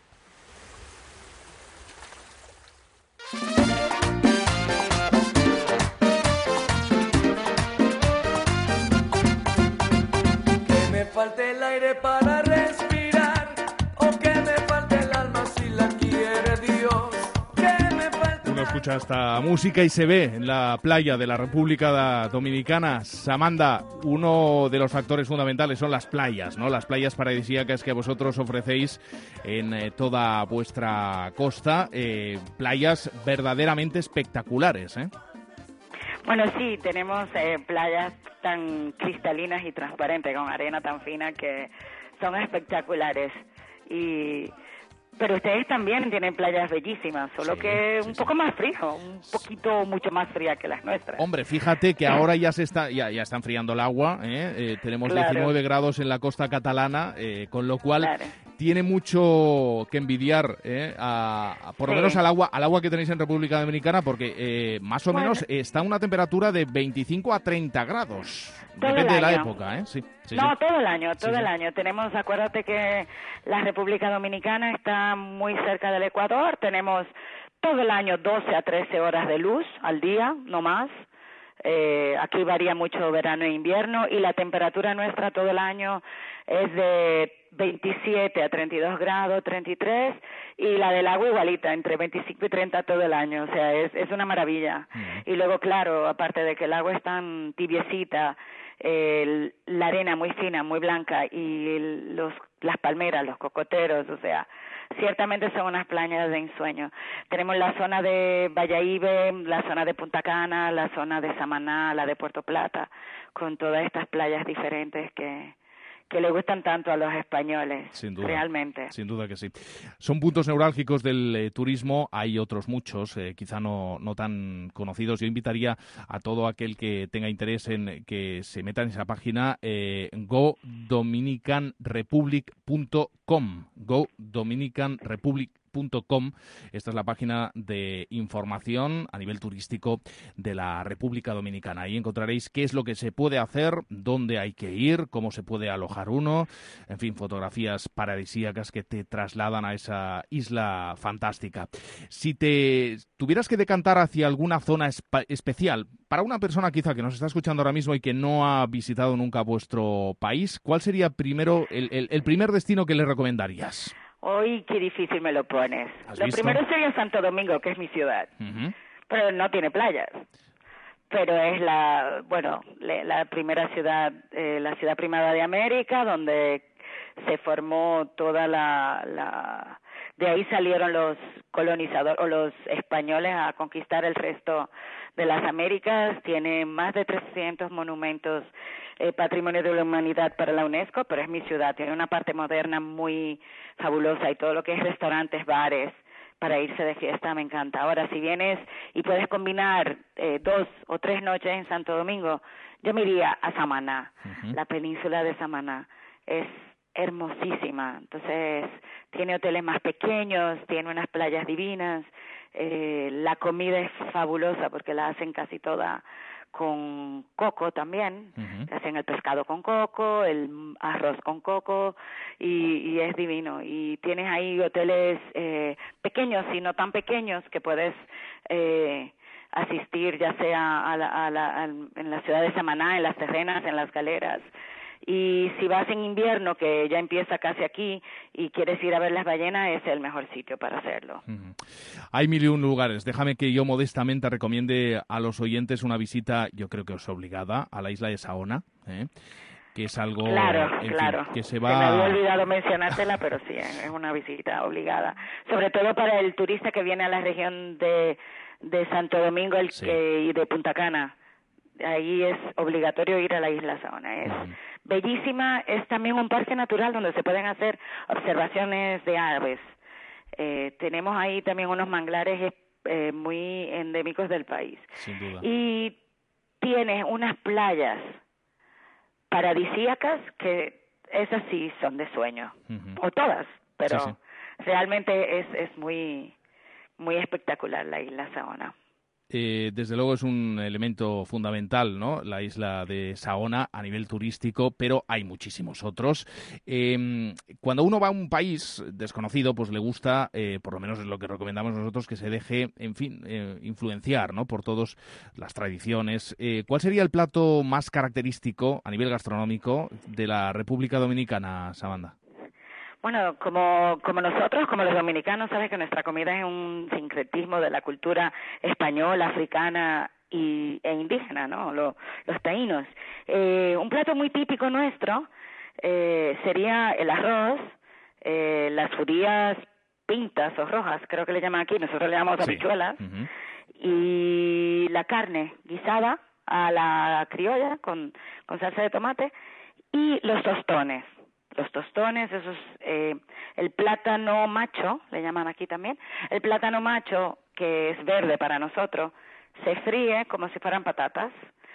M: Falte el aire para respirar, o que me falte el alma si la quiere Dios, que me falte...
C: Uno escucha esta música y se ve en la playa de la República Dominicana. Samanda, uno de los factores fundamentales son las playas, ¿no? Las playas paradisíacas que vosotros ofrecéis en eh, toda vuestra costa, eh, playas verdaderamente espectaculares, ¿eh?
O: Bueno, sí, tenemos eh, playas tan cristalinas y transparentes, con arena tan fina que son espectaculares. Y pero ustedes también tienen playas bellísimas, solo sí, que un sí, poco sí. más frío, un poquito mucho más fría que las nuestras.
C: Hombre, fíjate que ahora ya se está ya, ya está enfriando el agua, ¿eh? Eh, tenemos claro. diecinueve grados en la costa catalana, eh, con lo cual claro. tiene mucho que envidiar eh, a, a, por lo sí. menos al agua al agua que tenéis en República Dominicana, porque eh, más o bueno. menos está una temperatura de veinticinco a treinta grados.
O: Todo
C: Depende de la
O: año.
C: época, ¿eh? Sí, sí,
O: no,
C: sí.
O: todo el año, todo
C: sí,
O: el
C: sí.
O: año. Tenemos, acuérdate que la República Dominicana está muy cerca del Ecuador. Tenemos todo el año doce a trece horas de luz al día, no más. Eh, aquí varía mucho verano e invierno y la temperatura nuestra todo el año es de veintisiete a treinta y dos grados, treinta y tres, y la del agua igualita, entre veinticinco y treinta todo el año, o sea, es, es una maravilla. Mm. Y luego, claro, aparte de que el agua es tan tibiecita, eh, la arena muy fina, muy blanca, y los las palmeras, los cocoteros, o sea, ciertamente son unas playas de ensueño. Tenemos la zona de Valladolid, la zona de Punta Cana, la zona de Samaná, la de Puerto Plata, con todas estas playas diferentes que... que le gustan tanto a los españoles,
C: sin duda,
O: realmente.
C: Sin duda que sí. Son puntos neurálgicos del eh, turismo, hay otros muchos, eh, quizá no, no tan conocidos. Yo invitaría a todo aquel que tenga interés en que se meta en esa página, eh, go dominican republic punto com, go dominican republic punto com. Esta es la página de información a nivel turístico de la República Dominicana. Ahí encontraréis qué es lo que se puede hacer, dónde hay que ir, cómo se puede alojar uno, en fin, fotografías paradisíacas que te trasladan a esa isla fantástica. Si te tuvieras que decantar hacia alguna zona especial, para una persona quizá que nos está escuchando ahora mismo y que no ha visitado nunca vuestro país, ¿cuál sería primero el, el, el primer destino que le recomendarías?
O: Hoy qué difícil me lo pones. Lo
C: visto?
O: primero sería Santo Domingo, que es mi ciudad,
C: uh-huh.
O: pero no tiene playas. Pero es la, bueno, la, la primera ciudad, eh, la ciudad primada de América, donde se formó toda la, la, de ahí salieron los colonizadores o los españoles a conquistar el resto de las Américas. Tiene más de trescientos monumentos, eh, patrimonio de la humanidad para la UNESCO, pero es mi ciudad. Tiene una parte moderna muy fabulosa y todo lo que es restaurantes, bares, para irse de fiesta me encanta. Ahora, si vienes y puedes combinar eh, dos o tres noches en Santo Domingo, yo me iría a Samaná. Uh-huh. La península de Samaná es hermosísima. Entonces, tiene hoteles más pequeños, tiene unas playas divinas, eh, la comida es fabulosa porque la hacen casi toda con coco también, uh-huh. hacen el pescado con coco, el arroz con coco y, y es divino. Y tienes ahí hoteles eh, pequeños y no tan pequeños que puedes eh, asistir ya sea a la, a la, a, en la ciudad de Samaná, en las Terrenas, en las Galeras. Y si vas en invierno, que ya empieza casi aquí, y quieres ir a ver las ballenas, es el mejor sitio para hacerlo. Uh-huh.
C: Hay mil y un lugares. Déjame que yo modestamente recomiende a los oyentes una visita, yo creo que es obligada, a la isla de Saona, ¿eh? que es algo
O: claro,
C: en
O: claro.
C: fin, que se va...
O: Se me había olvidado mencionártela, pero sí, es una visita obligada. Sobre todo para el turista que viene a la región de, de Santo Domingo el sí. que, y de Punta Cana. Ahí es obligatorio ir a la isla Saona. Es uh-huh. bellísima, es también un parque natural donde se pueden hacer observaciones de aves. Eh, tenemos ahí también unos manglares eh, muy endémicos del país.
C: Sin duda.
O: Y tienes unas playas paradisíacas que esas sí son de sueño, uh-huh. o todas, pero sí, sí. realmente es, es muy, muy espectacular la isla Saona.
C: Eh, desde luego es un elemento fundamental, ¿no? La isla de Saona a nivel turístico, pero hay muchísimos otros. Eh, cuando uno va a un país desconocido, pues le gusta, eh, por lo menos es lo que recomendamos nosotros, que se deje, en fin, eh, influenciar, ¿no? Por todas las tradiciones. Eh, ¿Cuál sería el plato más característico a nivel gastronómico de la República Dominicana, Samantha?
O: Bueno, como, como nosotros, como los dominicanos, sabes que nuestra comida es un sincretismo de la cultura española, africana y, e indígena, ¿no? Los, los taínos. Eh, un plato muy típico nuestro eh, sería el arroz, eh, las judías pintas o rojas, creo que le llaman aquí, nosotros le llamamos habichuelas, sí. uh-huh. y la carne guisada a la criolla con, con salsa de tomate y los tostones. Los tostones, esos, eh, el plátano macho, le llaman aquí también, el plátano macho, que es verde para nosotros, se fríe como si fueran patatas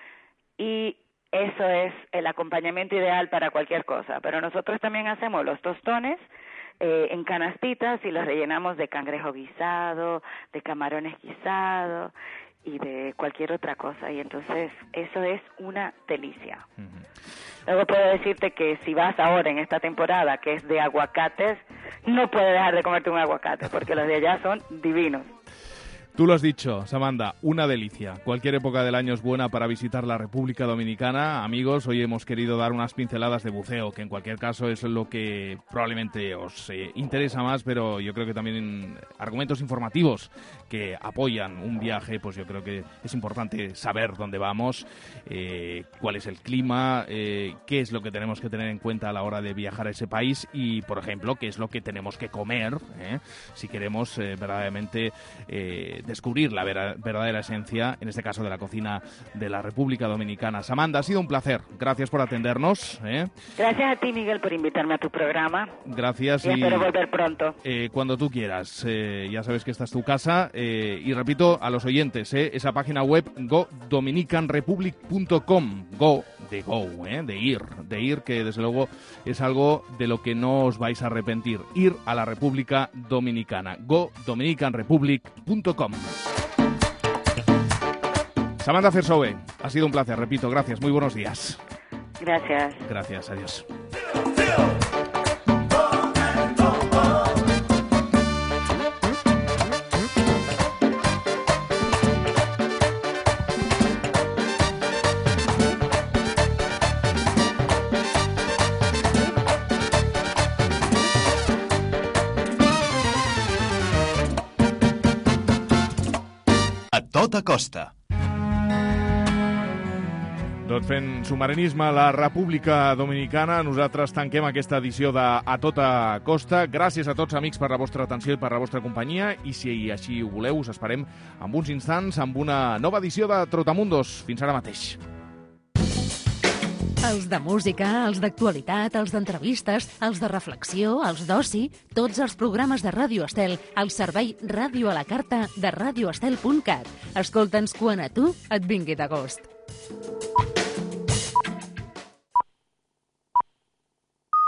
O: y eso es el acompañamiento ideal para cualquier cosa. Pero nosotros también hacemos los tostones eh, en canastitas y los rellenamos de cangrejo guisado, de camarones guisados y de cualquier otra cosa. Y entonces eso es una delicia. Uh-huh. Luego puedo decirte que si vas ahora en esta temporada, que es de aguacates, no puedes dejar de comerte un aguacate, porque los de allá son divinos.
C: Tú lo has dicho, Samantha, una delicia. Cualquier época del año es buena para visitar la República Dominicana. Amigos, hoy hemos querido dar unas pinceladas de buceo, que en cualquier caso es lo que probablemente os eh, interesa más, pero yo creo que también argumentos informativos que apoyan un viaje, pues yo creo que es importante saber dónde vamos, eh, cuál es el clima, eh, qué es lo que tenemos que tener en cuenta a la hora de viajar a ese país y, por ejemplo, qué es lo que tenemos que comer, eh, si queremos eh, verdaderamente eh, descubrir la vera, verdadera esencia, en este caso de la cocina de la República Dominicana. Samantha, ha sido un placer. Gracias por atendernos. ¿eh?
O: Gracias a ti, Miguel, por invitarme a tu programa.
C: Gracias.
O: Y, y espero volver pronto.
C: Eh, cuando tú quieras. Eh, ya sabes que esta es tu casa. Eh, y repito a los oyentes, eh, esa página web go dominican republic punto com. Go, de go, eh, de ir. De ir, que desde luego es algo de lo que no os vais a arrepentir. Ir a la República Dominicana. go dominican republic punto com. Samantha Fersowe, ha sido un placer, repito, gracias, muy buenos días.
O: Gracias.
C: Gracias, adiós.
R: Tota costa.
C: Doncs fent submarinisme a la República Dominicana, nosaltres tanquem aquesta edició de A Tota Costa. Gràcies a tots, amics, per la vostra atenció i per la vostra companyia. I si així ho voleu, us esperem en uns instants amb una nova edició de Trotamundos. Fins ara mateix.
B: Els de música, els d'actualitat, els d'entrevistes, els de reflexió, els d'oci, tots els programes de Ràdio Estel al servei Ràdio a la Carta de radioestel punt cat. Escolta'ns quan a tu et vingui de gust.